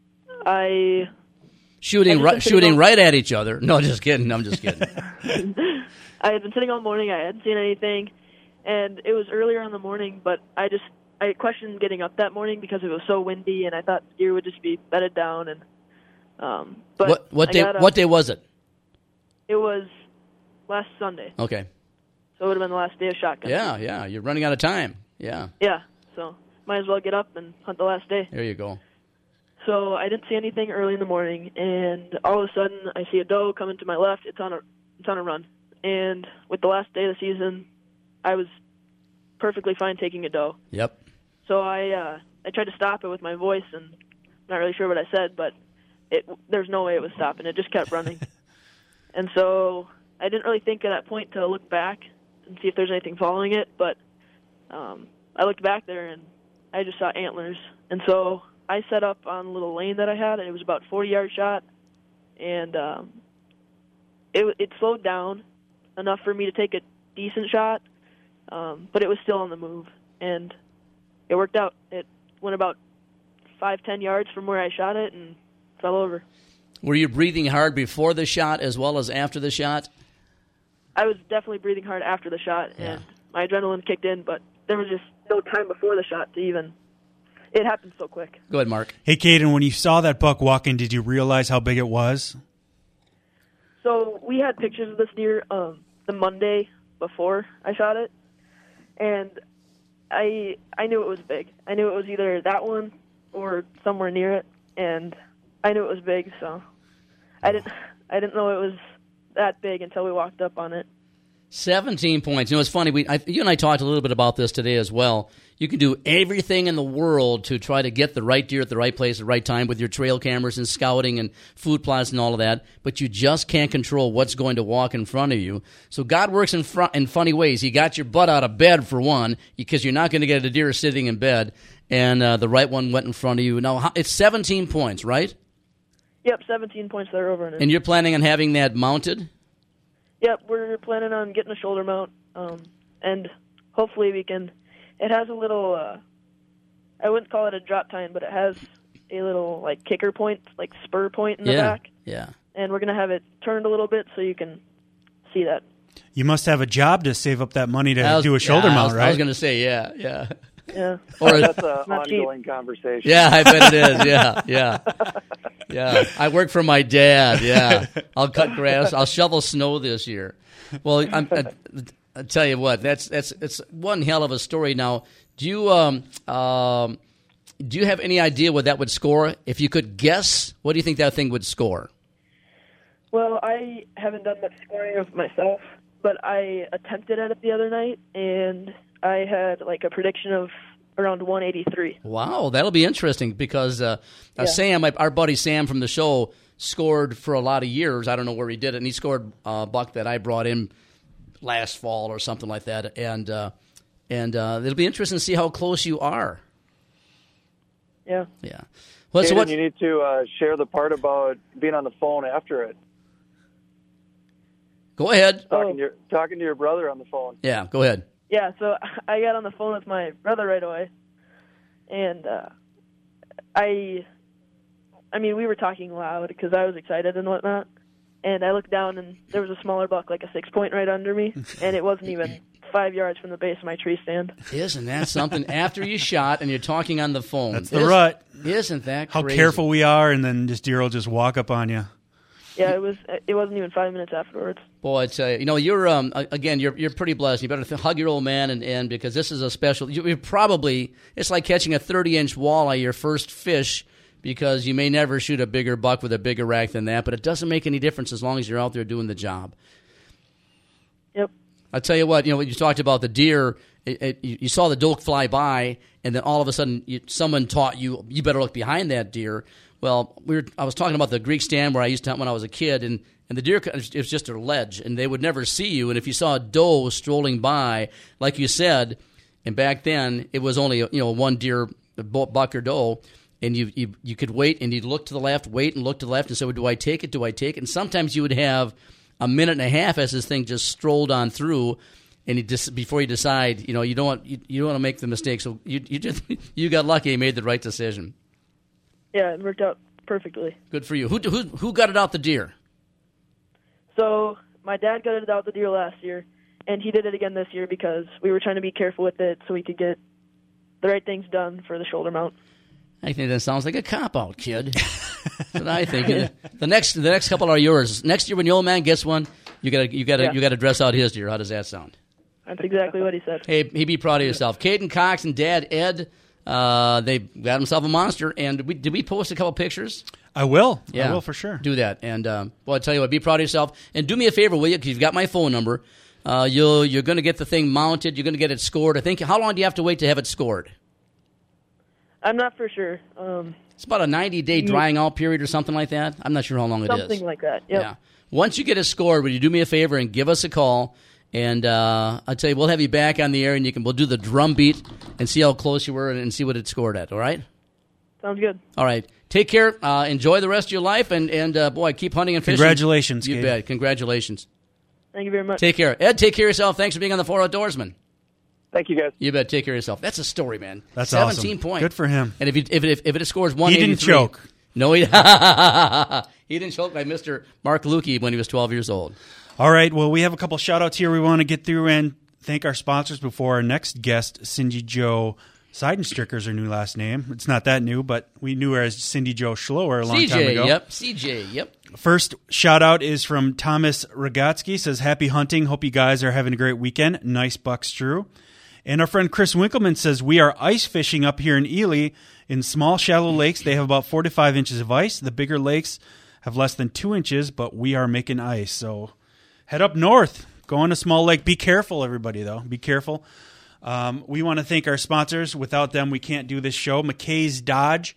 I shooting right at each other. No, just kidding. I'm just kidding. I had been sitting all morning. I hadn't seen anything, and it was earlier in the morning. But I questioned getting up that morning because it was so windy, and I thought deer would just be bedded down. And but what day was it? It was last Sunday. Okay. So it would have been the last day of shotgun. Yeah. You're running out of time. Yeah. Yeah. So might as well get up and hunt the last day. There you go. So I didn't see anything early in the morning, and all of a sudden I see a doe coming to my left. It's on a run. And with the last day of the season, I was perfectly fine taking a doe. Yep. So I tried to stop it with my voice, and I'm not really sure what I said, but there's no way it was stopping. It just kept running. And so I didn't really think at that point to look back and see if there's anything following it, but I looked back there, and I just saw antlers. And so I set up on a little lane that I had, and it was about a 40-yard shot, and it slowed down enough for me to take a decent shot, but it was still on the move, and it worked out. It went about 5-10 yards from where I shot it and fell over. Were you breathing hard before the shot as well as after the shot? I was definitely breathing hard after the shot, and my adrenaline kicked in, but there was just no time before the shot to even... It happened so quick. Go ahead, Mark. Hey, Caden, when you saw that buck walking, did you realize how big it was? So we had pictures of this deer the Monday before I shot it, and I knew it was big. I knew it was either that one or somewhere near it, and I knew it was big. So I didn't know it was that big until we walked up on it. 17 points. You know, it's funny. You and I talked a little bit about this today as well. You can do everything in the world to try to get the right deer at the right place at the right time with your trail cameras and scouting and food plots and all of that, but you just can't control what's going to walk in front of you. So God works in funny ways. He got your butt out of bed, for one, because you're not going to get a deer sitting in bed, and the right one went in front of you. Now, it's 17 points, right? Yep, 17 points there over. And you're planning on having that mounted? Yep, we're planning on getting a shoulder mount, and hopefully we can... It has a little, I wouldn't call it a drop tine, but it has a little, like, kicker point, like spur point in the back. Yeah. And we're going to have it turned a little bit so you can see that. You must have a job to save up that money to do a shoulder mount, right? I was going to say, yeah. Yeah. Or that's an ongoing conversation. Yeah, I bet it is. Yeah. I work for my dad. Yeah. I'll cut grass. I'll shovel snow this year. Well, I tell you what, it's one hell of a story. Now, do you have any idea what that would score? If you could guess, what do you think that thing would score? Well, I haven't done much scoring of myself, but I attempted at it the other night, and I had like a prediction of around 183. Wow, that'll be interesting because Sam, our buddy Sam from the show, scored for a lot of years. I don't know where he did it, and he scored a buck that I brought in last fall or something like that, and it'll be interesting to see how close you are. Yeah. Well, so you need to share the part about being on the phone after it. Go ahead. Talking to your brother on the phone. Yeah, go ahead. Yeah, so I got on the phone with my brother right away, and I mean, we were talking loud because I was excited and whatnot. And I looked down, and there was a smaller buck, like a 6-point right under me, and it wasn't even 5 yards from the base of my tree stand. Isn't that something? After you shot and you're talking on the phone. That's the rut. Isn't that crazy? How careful we are, and then deer will just walk up on you. Yeah, it wasn't even 5 minutes afterwards. Boy, I tell you, you're again, you're pretty blessed. You better hug your old man, and because this is a special. You're probably, it's like catching a 30-inch walleye, your first fish. Because you may never shoot a bigger buck with a bigger rack than that, but it doesn't make any difference as long as you're out there doing the job. Yep. I'll tell you what, you talked about the deer. You saw the doe fly by, and then all of a sudden someone taught you better look behind that deer. Well, I was talking about the Greek stand where I used to hunt when I was a kid, and the deer, it was just a ledge, and they would never see you. And if you saw a doe strolling by, like you said, and back then it was only one deer, a buck or doe, and you could wait, and you'd look to the left, wait, and look to the left, and say, well, do I take it? Do I take it? And sometimes you would have a minute and a half as this thing just strolled on through, and before you decide, you don't want to make the mistake. So you got lucky, you made the right decision. Yeah, it worked out perfectly. Good for you. Who gutted out the deer? So my dad gutted out the deer last year, and he did it again this year because we were trying to be careful with it so we could get the right things done for the shoulder mount. I think that sounds like a cop-out, kid. That's what I think. The next couple are yours. Next year when the old man gets one, you gotta dress out his deer. How does that sound? That's exactly what he said. Hey, be proud of yourself. Caden Cox and Dad Ed, they got himself a monster. And did we post a couple pictures? I will. Yeah, I will for sure. Do that. And I tell you what, be proud of yourself. And do me a favor, will you? Because you've got my phone number. You're going to get the thing mounted. You're going to get it scored. I think. How long do you have to wait to have it scored? I'm not for sure. It's about a 90-day drying out period or something like that. I'm not sure how long it is. Something like that, yep. Yeah. Once you get it scored, will you do me a favor and give us a call? And I'll tell you, we'll have you back on the air, and we'll do the drum beat and see how close you were and see what it scored at, all right? Sounds good. All right. Take care. Enjoy the rest of your life, and boy, keep hunting and fishing. Congratulations, You Gabe. bet. Congratulations. Thank you very much. Take care. Ed, take care of yourself. Thanks for being on the 4 Outdoorsman. Thank you, guys. You bet. Take care of yourself. That's a story, man. That's 17 awesome. points. Good for him. And if it scores 183. He didn't choke. No, he didn't choke by Mr. Mark Lukey when he was 12 years old. All right. Well, we have a couple shout-outs here we want to get through and thank our sponsors before our next guest, Cindy Jo Seidenstricker is her new last name. It's not that new, but we knew her as Cindy Jo Schloer a long time ago. CJ, yep. First shout-out is from Thomas Rogatsky. Says, happy hunting. Hope you guys are having a great weekend. Nice buck strew. And our friend Chris Winkleman says, we are ice fishing up here in Ely in small, shallow lakes. They have about 4 to 5 inches of ice. The bigger lakes have less than 2 inches, but we are making ice. So head up north. Go on a small lake. Be careful, everybody, though. Be careful. We want to thank our sponsors. Without them, we can't do this show. McKay's Dodge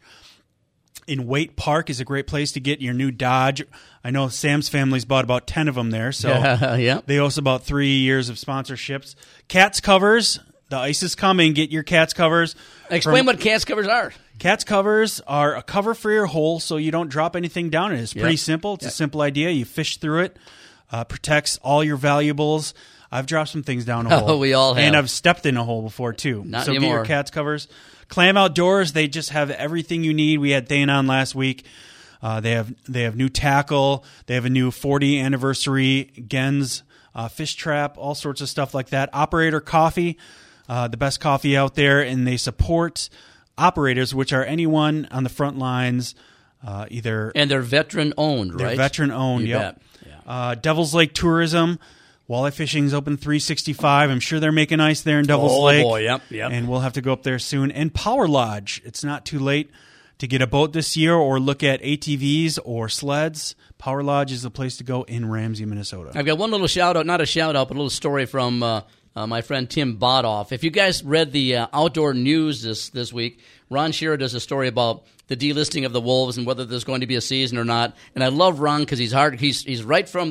in Waite Park is a great place to get your new Dodge. I know Sam's family's bought about 10 of them there, so yeah. They owe us about 3 years of sponsorships. Cats Covers. The ice is coming. Get your Cats Covers. Explain what Cats Covers are. Cats Covers are a cover for your hole so you don't drop anything down in it. It's pretty simple. It's a simple idea. You fish through it. Protects all your valuables. I've dropped some things down a hole. Oh, we all have. And I've stepped in a hole before, too. Not so anymore. Get your Cats Covers. Clam Outdoors, they just have everything you need. We had Thane on last week. They have new tackle. They have a new 40 anniversary Gens fish trap, all sorts of stuff like that. Operator Coffee, the best coffee out there, and they support operators, which are anyone on the front lines, either. And they're veteran-owned, right? They're veteran-owned, yep. Yeah. Devil's Lake Tourism. Walleye fishing's open 365. I'm sure they're making ice there in Devil's Lake. Oh, boy, yep. And we'll have to go up there soon. And Power Lodge. It's not too late to get a boat this year or look at ATVs or sleds. Power Lodge is the place to go in Ramsey, Minnesota. I've got one little shout-out, not a shout-out, but a little story from my friend Tim Bodoff. If you guys read the outdoor news this week, Ron Shearer does a story about the delisting of the wolves and whether there's going to be a season or not. And I love Ron because he's hard. He shoots right from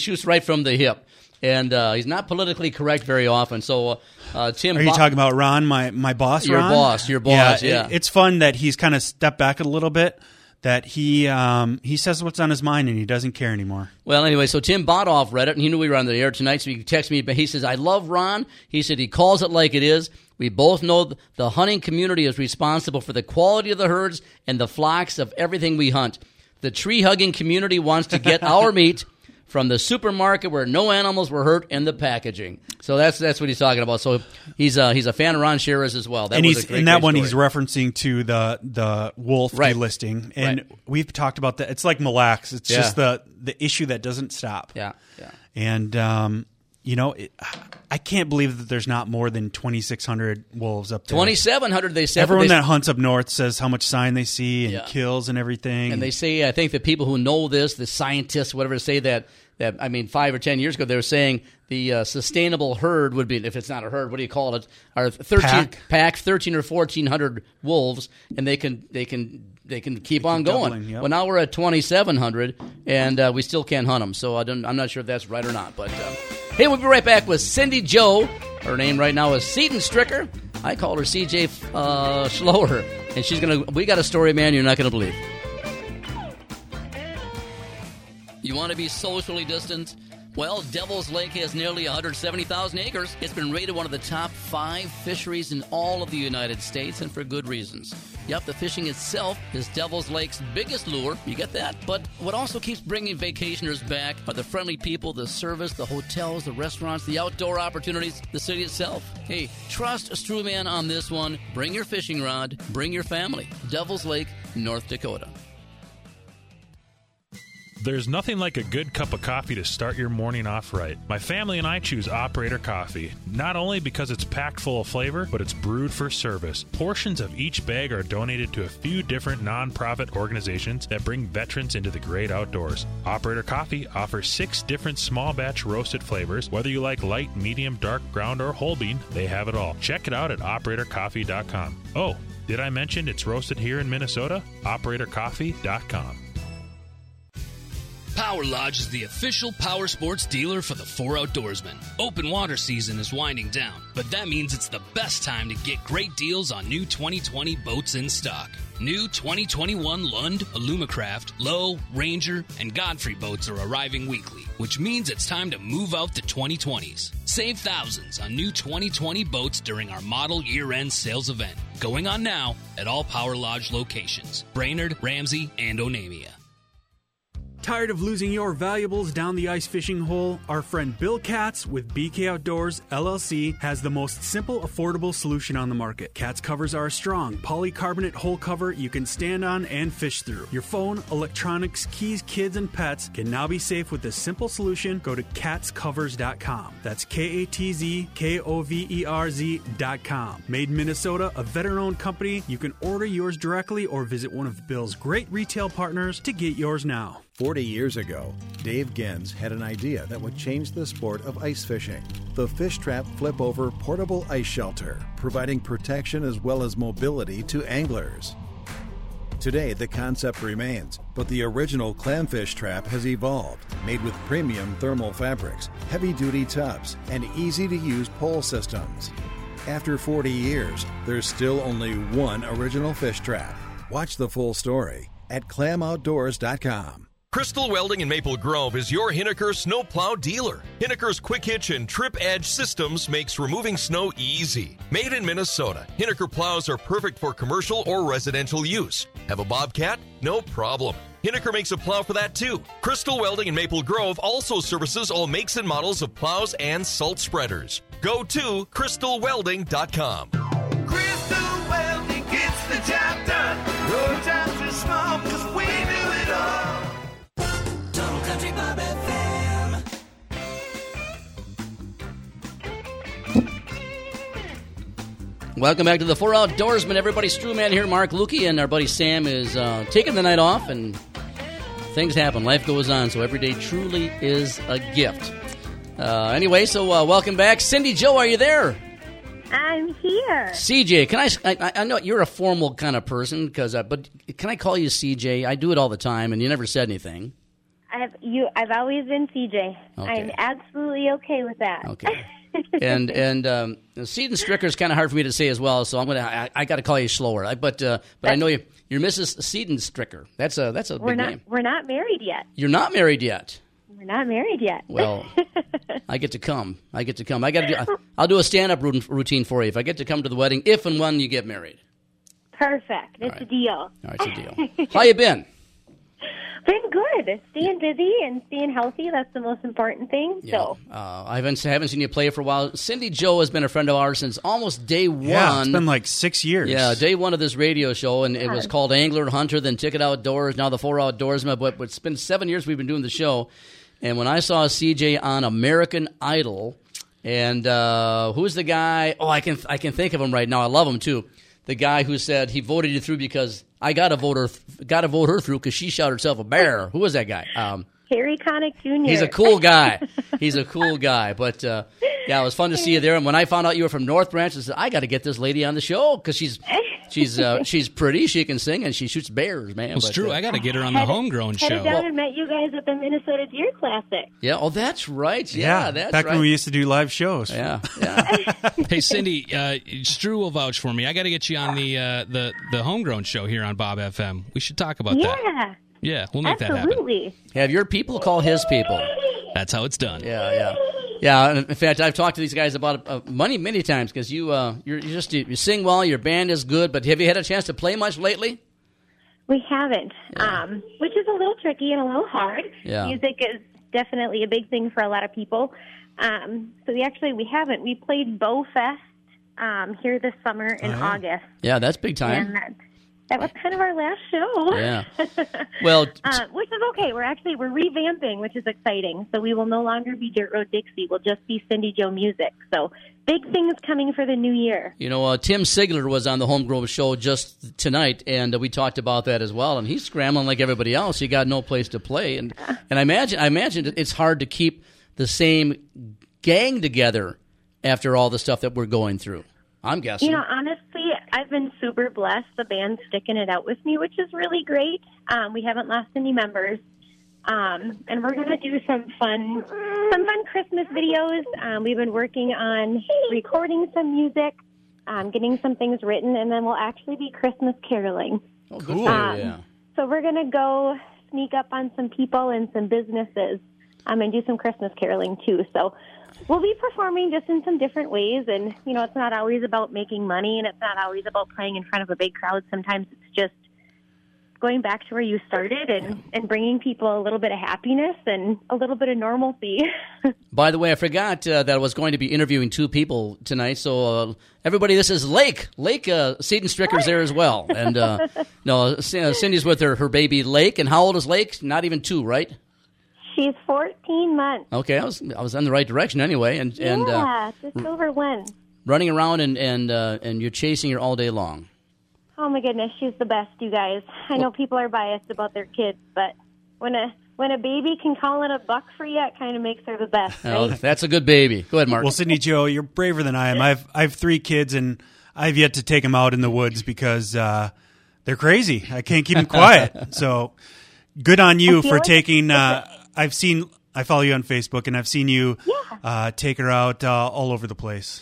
the hip. And he's not politically correct very often. So, Tim, are you talking about Ron, my boss? Your Ron? your boss. Yeah. It's fun that he's kind of stepped back a little bit. That he says what's on his mind and he doesn't care anymore. Well, anyway, so Tim Bodoff read it and he knew we were on the air tonight, so he texted me. But he says, "I love Ron." He said he calls it like it is. We both know the hunting community is responsible for the quality of the herds and the flocks of everything we hunt. The tree-hugging community wants to get our meat from the supermarket where no animals were hurt in the packaging. So that's what he's talking about. So he's a fan of Ron Shearer's as well. And he's in that one he's referencing to the wolf delisting. And we've talked about that. It's like Mille Lacs. It's just the issue that doesn't stop. Yeah. And I can't believe that there's not more than 2,600 wolves up there. 2,700, they said. Everyone that hunts up north says how much sign they see and kills and everything. And they say, I think the people who know this, the scientists, whatever, say that that, 5 or 10 years ago, they were saying the sustainable herd would be, if it's not a herd, what do you call it? Are 13 or 1,400 wolves, and they can keep on going. Doubling, yep. Well, now we're at 2,700, and we still can't hunt them. So I'm not sure if that's right or not. But hey, we'll be right back with Cindy Joe. Her name right now is Seton Stricker. I call her CJ Schloer, and we got a story, man, you're not going to believe. You want to be socially distant? Well, Devil's Lake has nearly 170,000 acres. It's been rated one of the top 5 fisheries in all of the United States, and for good reasons. Yep, the fishing itself is Devil's Lake's biggest lure. You get that? But what also keeps bringing vacationers back are the friendly people, the service, the hotels, the restaurants, the outdoor opportunities, the city itself. Hey, trust a Strewman on this one. Bring your fishing rod. Bring your family. Devil's Lake, North Dakota. There's nothing like a good cup of coffee to start your morning off right. My family and I choose Operator Coffee, not only because it's packed full of flavor, but it's brewed for service. Portions of each bag are donated to a few different nonprofit organizations that bring veterans into the great outdoors. Operator Coffee offers 6 different small batch roasted flavors. Whether you like light, medium, dark, ground, or whole bean, they have it all. Check it out at OperatorCoffee.com. Oh, did I mention it's roasted here in Minnesota? OperatorCoffee.com. Power Lodge is the official power sports dealer for the 4 Outdoorsmen. Open water season is winding down, but that means it's the best time to get great deals on new 2020 boats in stock. New 2021 Lund, Alumacraft, Lowe, Ranger, and Godfrey boats are arriving weekly, which means it's time to move out the 2020s. Save thousands on new 2020 boats during our model year-end sales event, going on now at all Power Lodge locations, Brainerd, Ramsey, and Onamia. Tired of losing your valuables down the ice fishing hole? Our friend Bill Katz with BK Outdoors LLC has the most simple, affordable solution on the market. Katz covers are a strong polycarbonate hole cover you can stand on and fish through. Your phone, electronics, keys, kids, and pets can now be safe with this simple solution. Go to katzcovers.com. That's KATZKOVERZ.com. Made in Minnesota, a veteran-owned company. You can order yours directly or visit one of Bill's great retail partners to get yours now. 40 years ago, Dave Gens had an idea that would change the sport of ice fishing. The Fish Trap Flip-Over Portable Ice Shelter, providing protection as well as mobility to anglers. Today, the concept remains, but the original clamfish trap has evolved, made with premium thermal fabrics, heavy-duty tubs, and easy-to-use pole systems. After 40 years, there's still only one original fish trap. Watch the full story at clamoutdoors.com. Crystal Welding in Maple Grove is your Hinneker snowplow dealer. Hinneker's quick hitch and trip edge systems makes removing snow easy. Made in Minnesota, Hinneker plows are perfect for commercial or residential use. Have a Bobcat? No problem. Hinneker makes a plow for that too. Crystal Welding in Maple Grove also services all makes and models of plows and salt spreaders. Go to crystalwelding.com. Crystal Welding gets the job done. No time too small because we do it all. Total Country Bob FM. Welcome back to the 4 Outdoorsmen. Everybody, Strewman here, Mark Lukey, and our buddy Sam is taking the night off, and things happen. Life goes on, so every day truly is a gift. Anyway, so welcome back. Cindy Joe, are you there? I'm here. CJ, I know you're a formal kind of person, but can I call you CJ? I do it all the time, and you never said anything. I've always been CJ. Okay. I'm absolutely okay with that. Okay. and Seton Stricker is kind of hard for me to say as well, so I got to call you Schloer. But I know you're Mrs. Seton Stricker. That's a big name. We're not married yet. You're not married yet. We're not married yet. Well, I get to come. I'll do a stand-up routine for you if I get to come to the wedding, if and when you get married. Perfect. It's a deal. All right, it's a deal. How you been? Been good. Staying busy and staying healthy. That's the most important thing. Yeah. So I haven't seen you play for a while. Cindy Joe has been a friend of ours since almost day one. Yeah, it's been like 6 years. Yeah, day one of this radio show, and it was called Angler and Hunter, then Ticket Outdoors, now the 4 Outdoorsmen. But it's been 7 years we've been doing the show. And when I saw CJ on American Idol, and who's the guy? Oh, I can think of him right now. I love him too. The guy who said he voted you through because I got to vote her through because she shot herself a bear. Who was that guy? Harry Connick Jr. He's a cool guy. He's a cool guy. But, yeah, it was fun to see you there. And when I found out you were from North Branch, I said, I got to get this lady on the show because she's pretty, she can sing, and she shoots bears, man. Well, it's true. I got to get her on the Homegrown show. Headed down and met you guys at the Minnesota Deer Classic. Yeah, oh, that's right. Yeah, that's back right. when we used to do live shows. Yeah. Hey, Cindy, Stu will vouch for me. I got to get you on the Homegrown show here on Bob FM. We should talk about that. Yeah, we'll make that happen. Absolutely. Have your people call his people. That's how it's done. Yeah. In fact, I've talked to these guys about money many times because you sing well, your band is good. But have you had a chance to play much lately? We haven't, which is a little tricky and a little hard. Yeah. Music is definitely a big thing for a lot of people. So we haven't. We played Bow Fest here this summer in August. Yeah, that's big time. And that was kind of our last show. Yeah. Well, which is okay. We're revamping, which is exciting. So we will no longer be Dirt Road Dixie. We'll just be Cindy Joe Music. So big things coming for the new year. You know, Tim Sigler was on the Homegrown show just tonight, and we talked about that as well. And he's scrambling like everybody else. He got no place to play, and I imagine it's hard to keep the same gang together after all the stuff that we're going through. I'm guessing. You know, honestly, I've been super blessed. The band's sticking it out with me, which is really great. We haven't lost any members. And we're going to do some fun Christmas videos. We've been working on recording some music, getting some things written, and then we'll actually be Christmas caroling. Oh, cool. Yeah. So we're going to go sneak up on some people and some businesses and do some Christmas caroling, too. So we'll be performing just in some different ways, and, you know, it's not always about making money, and it's not always about playing in front of a big crowd. Sometimes it's just going back to where you started and bringing people a little bit of happiness and a little bit of normalcy. By the way, I forgot that I was going to be interviewing two people tonight, so everybody, this is Lake. Lake Seton Stricker's there as well. And, Cindy's with her baby, Lake, and how old is Lake? Not even 2, right? She's 14 months. Okay, I was in the right direction anyway, and just over 1. Running around and you're chasing her all day long. Oh my goodness, she's the best, you guys. I know people are biased about their kids, but when a baby can call in a buck for you, it kind of makes her the best. Right? Oh, that's a good baby. Go ahead, Mark. Well, Cindy Joe, you're braver than I am. I have 3 kids, and I've yet to take them out in the woods because they're crazy. I can't keep them quiet. So good on you for taking. I follow you on Facebook, and I've seen you take her out all over the place.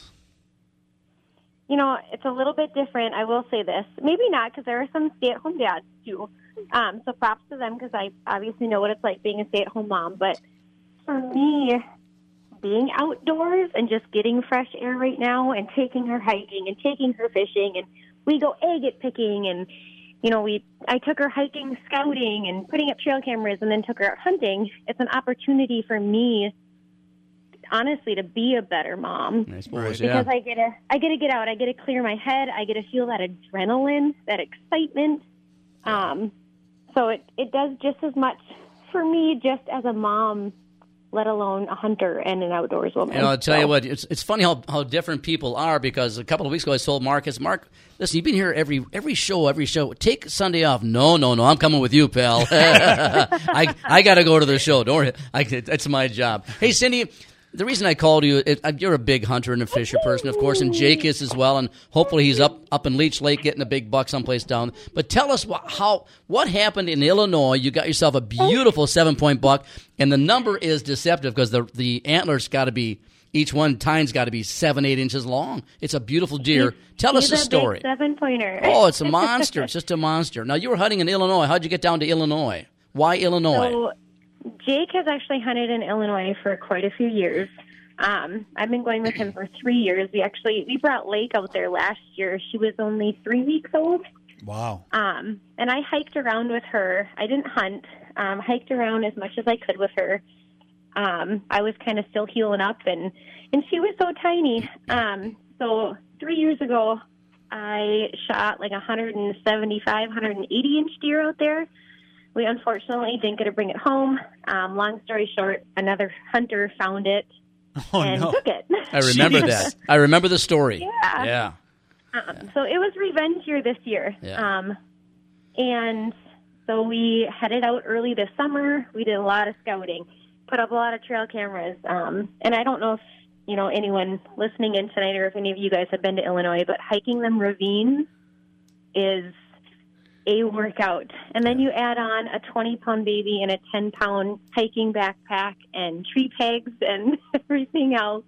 You know, it's a little bit different. I will say this. Maybe not, because there are some stay-at-home dads, too. So props to them, because I obviously know what it's like being a stay-at-home mom. But for me, being outdoors and just getting fresh air right now and taking her hiking and taking her fishing, and we go agate picking, and, you know, I took her hiking, scouting, and putting up trail cameras, and then took her out hunting. It's an opportunity for me, honestly, to be a better mom. I suppose, because I get to get out, I get to clear my head, I get to feel that adrenaline, that excitement. So it does just as much for me, just as a mom, let alone a hunter and an outdoors woman. You know, I'll tell you what, it's funny how different people are, because a couple of weeks ago I told Marcus, Mark, listen, you've been here every show. Take Sunday off. No, I'm coming with you, pal. I got to go to the show. Don't worry. It's my job. Hey, Cindy, the reason I called you, you're a big hunter and a fisher person, of course, and Jake is as well, and hopefully he's up in Leech Lake getting a big buck someplace down. But tell us what happened in Illinois. You got yourself a beautiful 7-point buck, and the number is deceptive because the antlers got to be, each one time's got to be 7-8 inches long. It's a beautiful deer. Tell us the story. Big 7-pointer. Oh, it's a monster. It's just a monster. Now, you were hunting in Illinois. How'd you get down to Illinois? Why Illinois? So, Jake has actually hunted in Illinois for quite a few years. I've been going with him for 3 years. We brought Lake out there last year. She was only 3 weeks old. Wow. And I hiked around with her. I didn't hunt. Hiked around as much as I could with her. I was kind of still healing up, and she was so tiny. So 3 years ago, I shot like 175, 180-inch deer out there. We unfortunately didn't get to bring it home. Long story short, another hunter found it and took it. I remember that. I remember the story. Yeah. So it was revenge year this year. Yeah. And So we headed out early this summer. We did a lot of scouting, put up a lot of trail cameras. And I don't know if, anyone listening in tonight or if any of you guys have been to Illinois, but hiking them ravines is a workout. And then you add on a 20-pound baby and a 10-pound hiking backpack and tree pegs and everything else.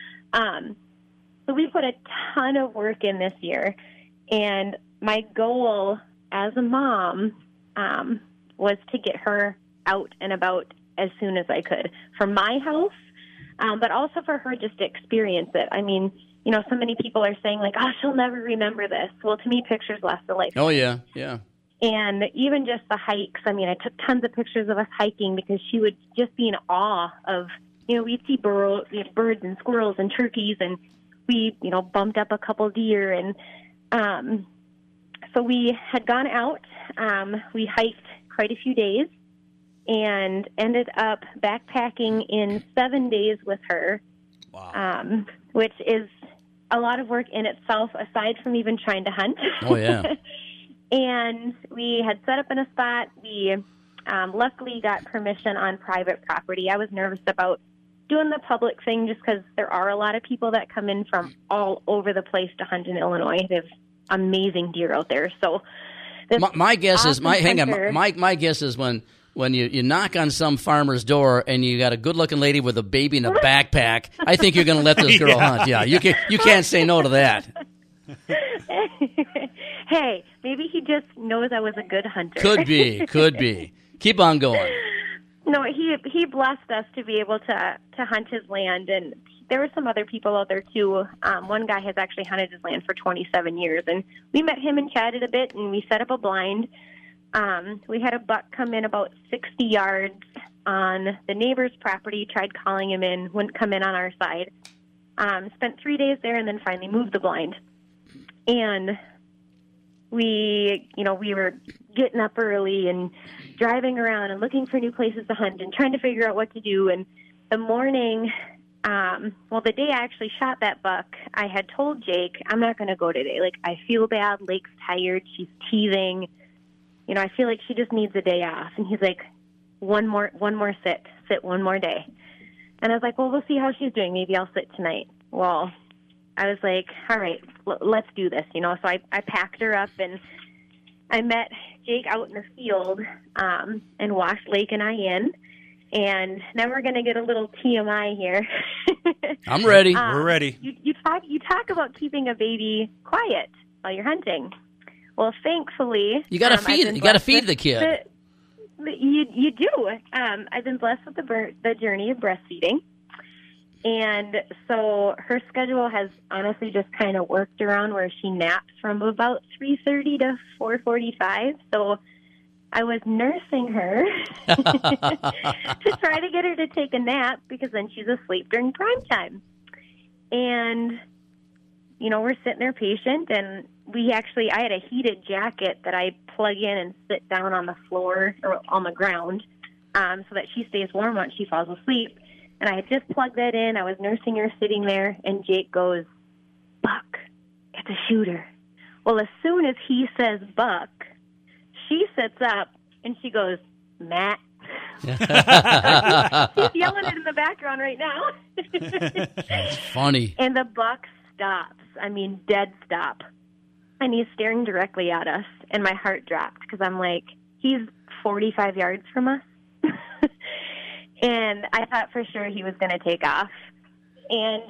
So we put a ton of work in this year. And my goal as a mom was to get her out and about as soon as I could for my health, but also for her just to experience it. I mean, so many people are saying, like, oh, she'll never remember this. Well, to me, pictures last a lifetime. Oh, yeah, yeah. And even just the hikes, I mean, I took tons of pictures of us hiking because she would just be in awe of, we'd see birds and squirrels and turkeys, and we, bumped up a couple deer. And so we had gone out. We hiked quite a few days and ended up backpacking in 7 days with her, which is a lot of work in itself, aside from even trying to hunt. Oh, yeah. And we had set up in a spot. We luckily got permission on private property. I was nervous about doing the public thing just because there are a lot of people that come in from all over the place to hunt in Illinois. They have amazing deer out there. So my guess is hunter, my guess is when you knock on some farmer's door and you got a good-looking lady with a baby in a backpack, I think you're going to let this girl hunt. Yeah, you can't say no to that. Hey, maybe he just knows I was a good hunter. Could be. Keep on going. No, he blessed us to be able to hunt his land, and there were some other people out there too. One guy has actually hunted his land for 27 years, and we met him and chatted a bit, and we set up a blind. We had a buck come in about 60 yards on the neighbor's property, tried calling him in, wouldn't come in on our side. Spent 3 days there and then finally moved the blind. And we were getting up early and driving around and looking for new places to hunt and trying to figure out what to do. And the morning, the day I actually shot that buck, I had told Jake, I'm not going to go today. Like, I feel bad. Lake's tired. She's teething. I feel like she just needs a day off. And he's like, one more sit one more day. And I was like, well, we'll see how she's doing. Maybe I'll sit tonight. Well, I was like, all right, let's do this, So I packed her up and I met Jake out in the field and washed Lake and I in. And now we're going to get a little TMI here. I'm ready. We're ready. You talk about keeping a baby quiet while you're hunting. Well, thankfully, you got to feed it. You got to feed the kid. You do. I've been blessed with the journey of breastfeeding, and so her schedule has honestly just kind of worked around where she naps from about 3:30 to 4:45. So I was nursing her to try to get her to take a nap because then she's asleep during prime time. And we're sitting there patient, and I had a heated jacket that I plug in and sit down on the floor or on the ground so that she stays warm once she falls asleep. And I had just plugged that in. I was nursing her sitting there, and Jake goes, Buck, it's a shooter. Well, as soon as he says Buck, she sits up, and she goes, Matt. She's yelling it in the background right now. That's funny. And the buck stops. I mean, dead stop. And he's staring directly at us, and my heart dropped because I'm like, he's 45 yards from us. And I thought for sure he was going to take off. And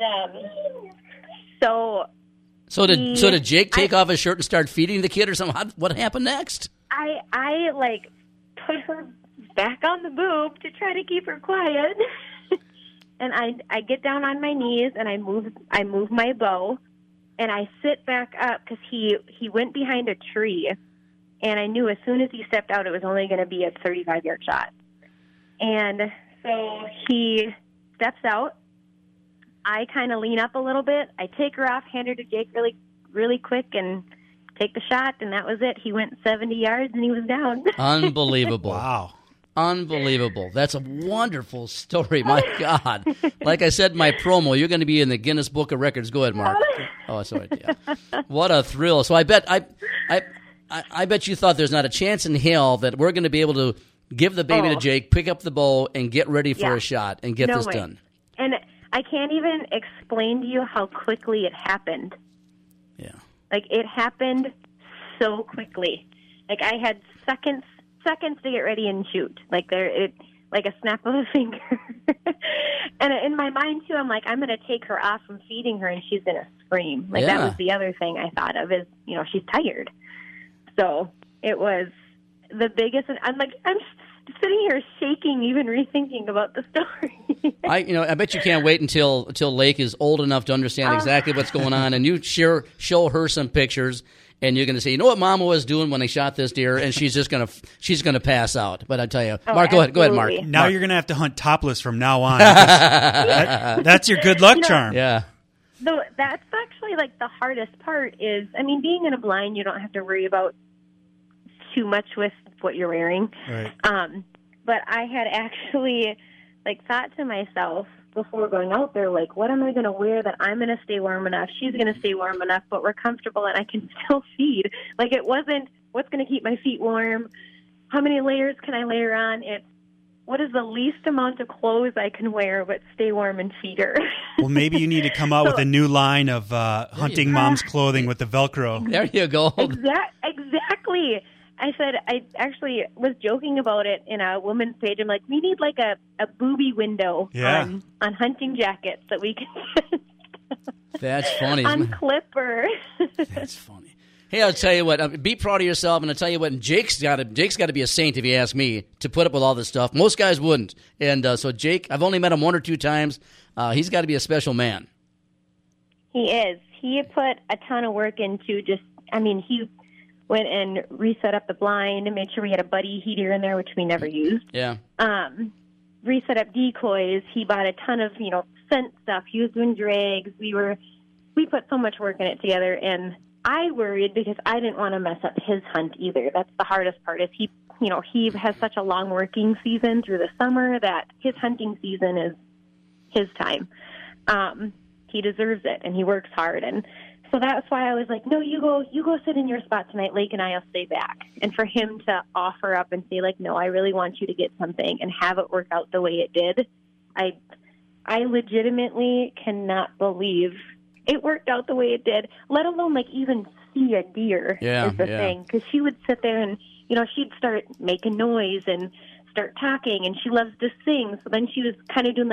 So did Jake take off his shirt and start feeding the kid or something? What happened next? I put her back on the boob to try to keep her quiet. And I get down on my knees and I move my bow, and I sit back up because he went behind a tree, and I knew as soon as he stepped out it was only going to be a 35-yard shot. And so he steps out. I kind of lean up a little bit. I take her off, hand her to Jake really, really quick, and take the shot, and that was it. He went 70 yards, and he was down. Unbelievable. Wow. Unbelievable. That's a wonderful story. My God. Like I said in my promo, you're going to be in the Guinness Book of Records. Go ahead, Mark. Oh, sorry. Yeah. What a thrill. So I bet I bet you thought there's not a chance in hell that we're going to be able to give the baby to Jake, pick up the bow, and get ready for a shot and get this done. And I can't even explain to you how quickly it happened. Yeah. Like, it happened so quickly. Like, I had seconds to get ready and shoot. Like, like a snap of a finger. And in my mind, too, I'm like, I'm going to take her off from feeding her, and she's going to scream. Like, that was the other thing I thought of is, she's tired. So it was the biggest. I'm sitting here shaking, even rethinking about the story. I bet you can't wait until Lake is old enough to understand exactly what's going on, and you show her some pictures, and you're going to say, you know what Mama was doing when they shot this deer, and she's gonna pass out. But I tell you, Mark, go ahead, Mark. Now you're going to have to hunt topless from now on. That's your good luck charm. Yeah. So that's actually like the hardest part is, being in a blind, you don't have to worry about too much with what you're wearing. Right. But I had actually thought to myself before going out there, what am I going to wear that I'm going to stay warm enough, she's going to stay warm enough, but we're comfortable and I can still feed. It wasn't what's going to keep my feet warm, how many layers can I layer on, it's what is the least amount of clothes I can wear but stay warm and feed her. Well, maybe you need to come out with a new line of hunting mom's clothing with the Velcro. There you go. Exactly. I said, I actually was joking about it in a woman's page. I'm like, we need a booby window on hunting jackets that we can That's funny. unclipper. That's funny. Hey, I'll tell you what. Be proud of yourself, and I'll tell you what. Jake's got to be a saint, if you ask me, to put up with all this stuff. Most guys wouldn't. And so Jake, I've only met him 1 or 2 times. He's got to be a special man. He is. He put a ton of work into he went and reset up the blind and made sure we had a buddy heater in there, which we never used. Yeah. Reset up decoys. He bought a ton of, scent stuff. He was doing drags. We put so much work in it together, and I worried because I didn't want to mess up his hunt either. That's the hardest part is he has such a long working season through the summer that his hunting season is his time. He deserves it, and he works hard. And so that's why I was like, no, you go sit in your spot tonight. Lake and I'll stay back. And for him to offer up and say, no, I really want you to get something and have it work out the way it did, I legitimately cannot believe it worked out the way it did, let alone even see a deer is the thing. Because she would sit there and, she'd start making noise and start talking, and she loves to sing. So then she was kind of doing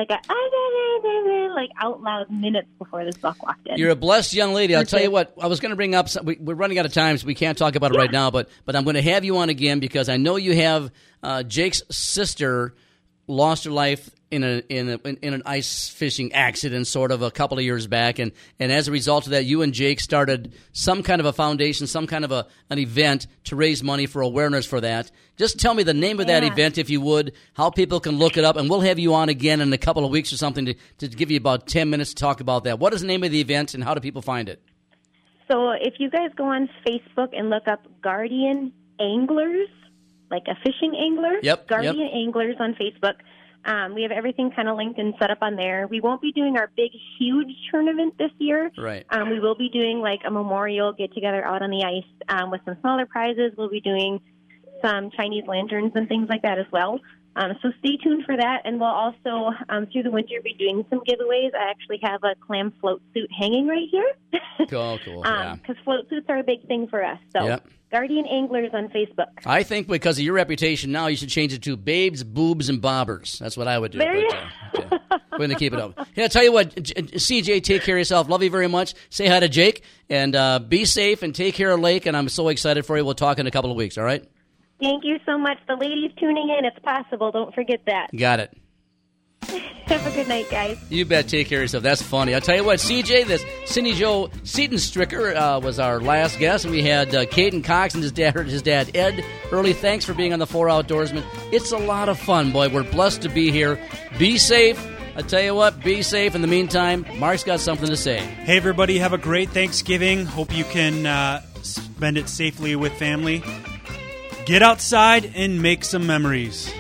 out loud minutes before this buck walked in. You're a blessed young lady. I'll tell you what, I was going to bring up, we're running out of time, so we can't talk about it right now, but I'm going to have you on again because I know you have Jake's sister lost her life in an ice fishing accident sort of a couple of years back, and as a result of that, you and Jake started some kind of a foundation, some kind of an event to raise money for awareness for that. Just tell me the name of that event, if you would, how people can look it up, and we'll have you on again in a couple of weeks or something to give you about 10 minutes to talk about that. What is the name of the event, and how do people find it? So if you guys go on Facebook and look up Guardian Anglers, like a fishing angler, Guardian Anglers on Facebook, we have everything kind of linked and set up on there. We won't be doing our big, huge tournament this year. Right. We will be doing a memorial get-together out on the ice with some smaller prizes. We'll be doing some Chinese lanterns and things like that as well. So stay tuned for that. And we'll also, through the winter, be doing some giveaways. I actually have a clam float suit hanging right here. Cool. Because float suits are a big thing for us. So Guardian Anglers on Facebook. I think because of your reputation now, you should change it to Babes, Boobs, and Bobbers. That's what I would do. There you We're going to keep it up. Hey, I'll tell you what, CJ, take care of yourself. Love you very much. Say hi to Jake, and be safe, and take care of Lake, and I'm so excited for you. We'll talk in a couple of weeks, all right? Thank you so much. The ladies tuning in, it's possible. Don't forget that. Got it. Have a good night, guys. You bet. Take care of yourself. That's funny. I'll tell you what, CJ, this Cindy Joe Seaton-Stricker was our last guest, and we had Caden Cox and his dad, Ed Early. Thanks for being on the 4 Outdoorsmen. It's a lot of fun, boy. We're blessed to be here. Be safe. I tell you what, be safe. In the meantime, Mark's got something to say. Hey, everybody, have a great Thanksgiving. Hope you can spend it safely with family. Get outside and make some memories.